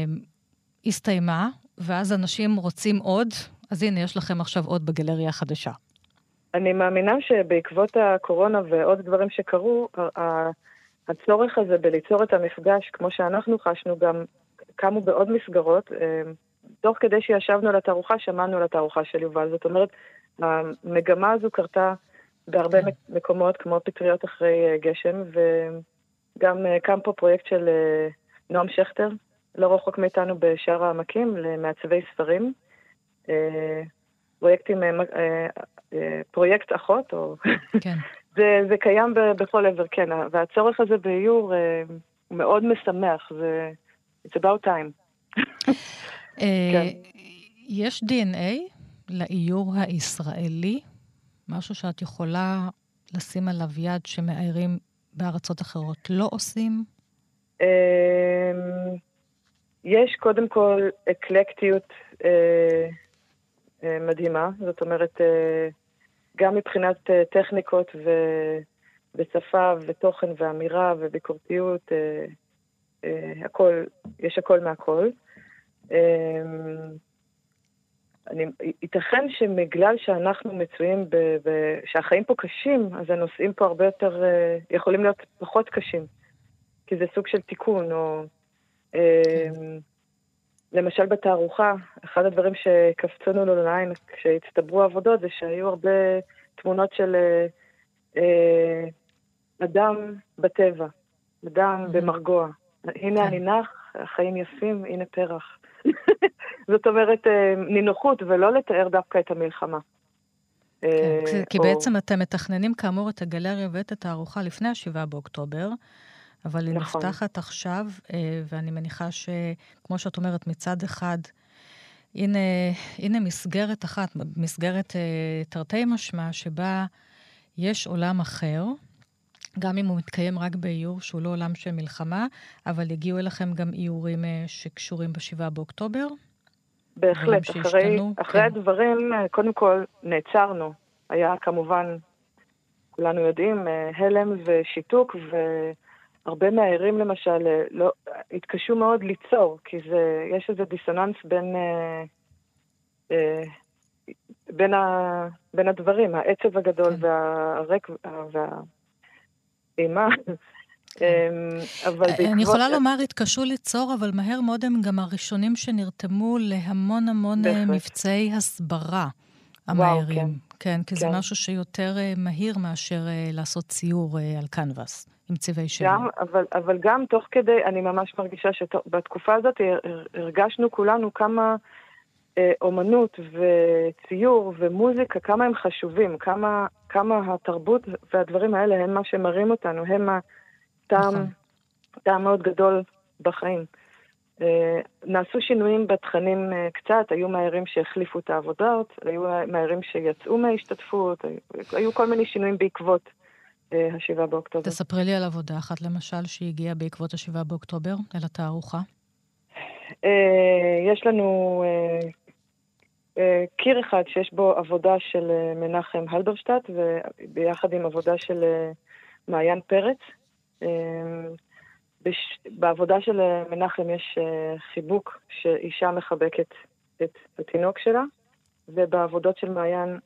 הסתיימה, ואז אנשים רוצים עוד, אז הנה, יש לכם עכשיו עוד בגלריה החדשה. אני מאמינה שבעקבות הקורונה ועוד דברים שקרו, הצורך הזה בליצור את המפגש, כמו שאנחנו חשנו, גם קמו בעוד מסגרות, תוך כדי שישבנו על התערוכה, שמענו על התערוכה של יובל. זאת אומרת, המגמה הזו קרתה בהרבה מקומות, כמו פטריות אחרי גשם, וגם קם פה פרויקט של נועם שכטר, לא רחוק מאיתנו בשער העמקים, למעצבי ספרים. פרויקטים, פרויקט אחות, או... כן. זה, זה קיים בכל עבר, כן. והצורך הזה באיור הוא מאוד משמח, זה... It's about time. כן. יש די אן איי לאיור הישראלי? משהו שאת יכולה לשים עליו יד שמאיירים בארצות אחרות לא עושים? יש קודם כל אקלקטיות מדהימה, זאת אומרת, גם מבחינת טכניקות ושפה ותוכן ואמירה וביקורתיות, הכל, יש הכל מהכל. אני, ייתכן שמגלל שאנחנו מצויים, ב, ב, שהחיים פה קשים, אז הנושאים פה הרבה יותר, יכולים להיות פחות קשים. כי זה סוג של תיקון, או... למשל בתערוכה, אחד הדברים שקפצנו לו לעין כשהצטברו העבודות, זה שהיו הרבה תמונות של אדם בטבע, אדם במרגוע. הנה אני נח, החיים יפים, הנה פרח. זאת אומרת, נינוחות, ולא לתאר דווקא את המלחמה. כי בעצם אתם מתכננים כאמור את הגלריה ואת התערוכה לפני השבעה באוקטובר, אבל היא נפתחת עכשיו, ואני מניחה שכמו שאת אומרת, מצד אחד, הנה, הנה מסגרת אחת, מסגרת תרתי משמע, שבה יש עולם אחר, גם אם הוא מתקיים רק באיור, שהוא לא עולם של מלחמה, אבל הגיעו אליכם גם איורים שקשורים בשבעה באוקטובר? בהחלט, אחרי, אחרי כן. הדברים, קודם כל נעצרנו. היה כמובן, כולנו יודעים, הלם ושיתוק, והרבה מהעירים למשל, לא, התקשו מאוד ליצור, כי זה, יש איזה דיסוננס בין, אה, אה, בין, ה, בין הדברים, העצב הגדול כן. והרק וה... אימה. אני יכולה לומר, התקשו ליצור, אבל מהר מאוד הם גם הראשונים שנרתמו להמון המון מבצעי הסברה המהירים. כן, כי זה משהו שיותר מהיר מאשר לעשות ציור על קנבס, עם צבעי שלם. אבל גם תוך כדי, אני ממש מרגישה שבתקופה הזאת הרגשנו כולנו כמה אומנות וציור ומוזיקה, כמה הם חשובים, כמה, כמה התרבות והדברים האלה הם מה שמראים אותנו, הם הטעם, נכון. טעם מאוד גדול בחיים. נעשו שינויים בתכנים קצת, היו מהירים שהחליפו את העבודות, היו מהירים שיצאו מההשתתפות, היו, היו כל מיני שינויים בעקבות השבעה באוקטובר. תספרי לי על עבודה אחת למשל שהגיעה בעקבות השבעה באוקטובר, אל התערוכה. יש לנו קיר אחד שיש בו עבודה של מנחם הלברשטט, וביחד עם עבודה של מעיין פרץ. בעבודה של מנחם יש חיבוק שאישה מחבקת את התינוק שלה, ובעבודות של מעיין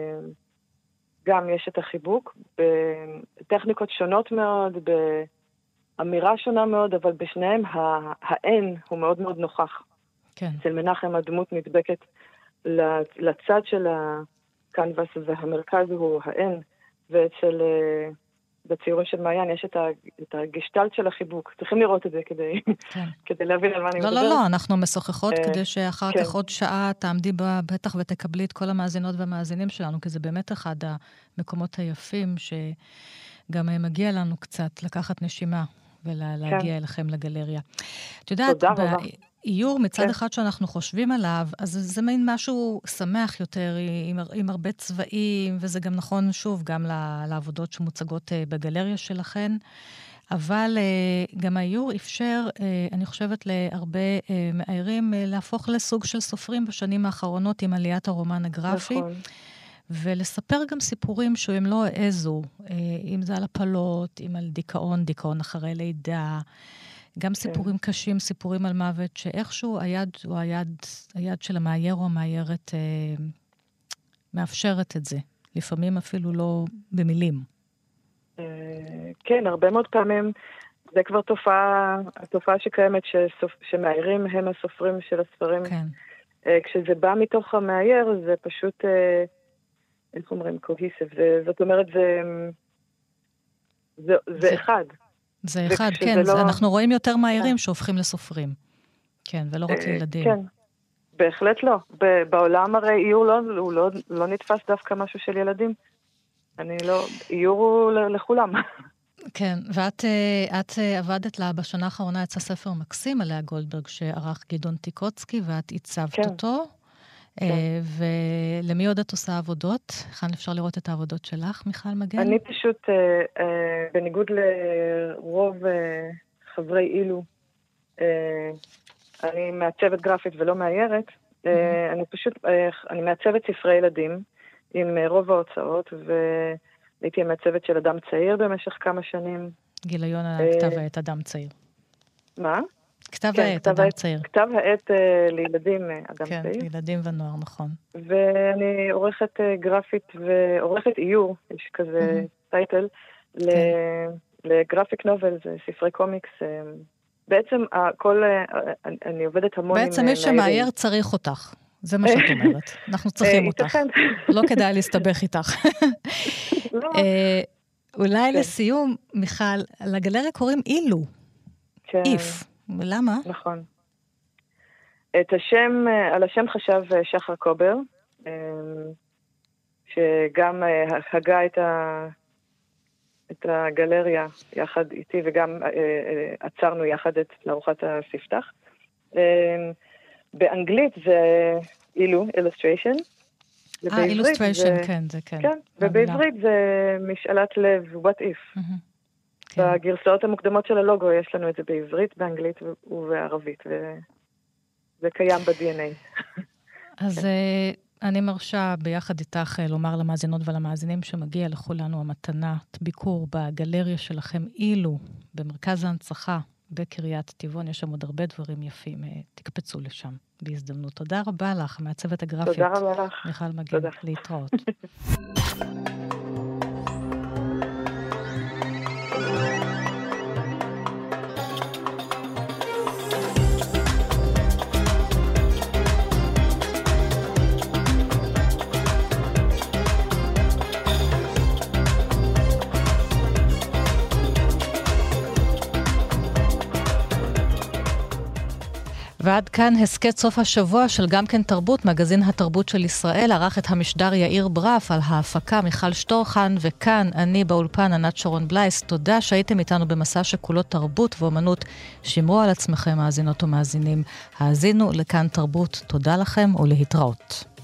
גם יש את החיבוק, בטכניקות שונות מאוד, באמירה שונה מאוד, אבל בשניהם האין הוא מאוד מאוד נוכח. כן. אצל מנחם הדמות נדבקת לצד של הקנבס, והמרכז הוא האין, ואצל בציורים של מעיין יש את הגשטלט של החיבוק. צריכים לראות את זה כדי, כן. כדי להבין על מה אני מדבר. לא, לא, לא, אנחנו משוחחות כדי שאחר כן. כך עוד שעה תעמדי בטח ותקבלי את כל המאזינות והמאזינים שלנו, כי זה באמת אחד המקומות היפים שגם מגיע לנו קצת לקחת נשימה ולהגיע כן. אליכם לגלריה. את יודעת, באיור מצד כן. אחד שאנחנו חושבים עליו, אז זה מין משהו שמח יותר, עם, עם הרבה צבעים, וזה גם נכון שוב, גם לעבודות שמוצגות בגלריה שלכן, אבל גם האיור אפשר, אני חושבת, להרבה מאיירים להפוך לסוג של סופרים בשנים האחרונות עם עליית הרומן הגרפי, נכון. ולספר גם סיפורים שהם לא העזו, אם זה על הפלות, אם על דיכאון, דיכאון אחרי לידה, גם סיפורים כן. קשים, סיפורים על מוות, שאיכשהו היד, או היד, היד של המאייר או המאיירת אה, מאפשרת את זה. לפעמים אפילו לא במילים. אה, כן, הרבה מאוד פעמים, זה כבר תופעה, התופעה שקיימת שסופ, שמאיירים הם הסופרים של הספרים. כן. אה, כשזה בא מתוך המאייר, זה פשוט... אה, איך אומרים? cohesive. זה, זאת אומרת, זה, זה, זה, זה אחד. זה אחד, כן. לא... אנחנו רואים יותר מהירים שהופכים לסופרים. כן, ולא רק לילדים. כן, בהחלט לא. בעולם הרי איור לא, הוא לא, לא נתפס דווקא משהו של ילדים. אני לא, איור הוא לכולם. כן, ואת את עבדת לה, בשנה האחרונה יצא ספר מקסים עליה גולדברג, שערך גדעון טיקוצקי, ואת עיצבת כן. אותו. כן. ולמי עוד את עושה עבודות? כאן אפשר לראות את העבודות שלך, מיכל מגן? אני פשוט, בניגוד לרוב חברי אילו, אני מעצבת גרפית ולא מאיירת, mm-hmm. אני פשוט, אני מעצבת ספרי ילדים עם רוב ההוצאות, והייתי מעצבת של אדם צעיר במשך כמה שנים. גיליון כתב העת אדם צעיר. מה? כתב כן, העת אדם צעיר. כתב העת לילדים אדם כן, צעיר. כן, ילדים ונוער, נכון. ואני עורכת גרפית ועורכת איור, יש כזה mm-hmm. טייטל, כן. לגרפיק נובל, זה ספרי קומיקס, בעצם כל, אני עובדת המון עם... בעצם מי שמאייר צריך אותך, זה מה שאת אומרת. אנחנו צריכים אותך. לא כדאי להסתבך איתך. אולי לסיום, מיכל, לגלריה קוראים אילו. איף. למה? נכון. את השם, על השם חשב שחר קובר, שגם הגה את ה... את הגלריה יחד איתי, וגם אה, אה, עצרנו יחד את לארוחת הספתח. אה, באנגלית זה אילו, illustration. אה, illustration, כן, זה כן. כן, ובעברית זה משאלת לב, what if. Mm-hmm. כן. בגרסאות המוקדמות של הלוגו יש לנו את זה בעברית, באנגלית ובערבית, וזה קיים ב-די אן איי. אז... כן. אני מרשה ביחד איתך לומר למאזינות ולמאזינים שמגיע לכולנו המתנת ביקור בגלריה שלכם אילו, במרכז ההנצחה בקריית טבעון. יש שם עוד הרבה דברים יפים, תקפצו לשם בהזדמנות. תודה רבה לך, מעצבת הגרפית. תודה רבה לך. מיכל מגן, תודה. להתראות. ועד כאן הסקט סוף השבוע של גם כן תרבות, מגזין התרבות של ישראל, ערך את המשדר יאיר ברף, על ההפקה מיכל שטורחן, וכאן אני באולפן ענת שרון בלייס. תודה שהייתם איתנו במסע שכולו תרבות ואומנות. שמרו על עצמכם, מאזינות ומאזינים. האזינו לכאן תרבות. תודה לכם ולהתראות.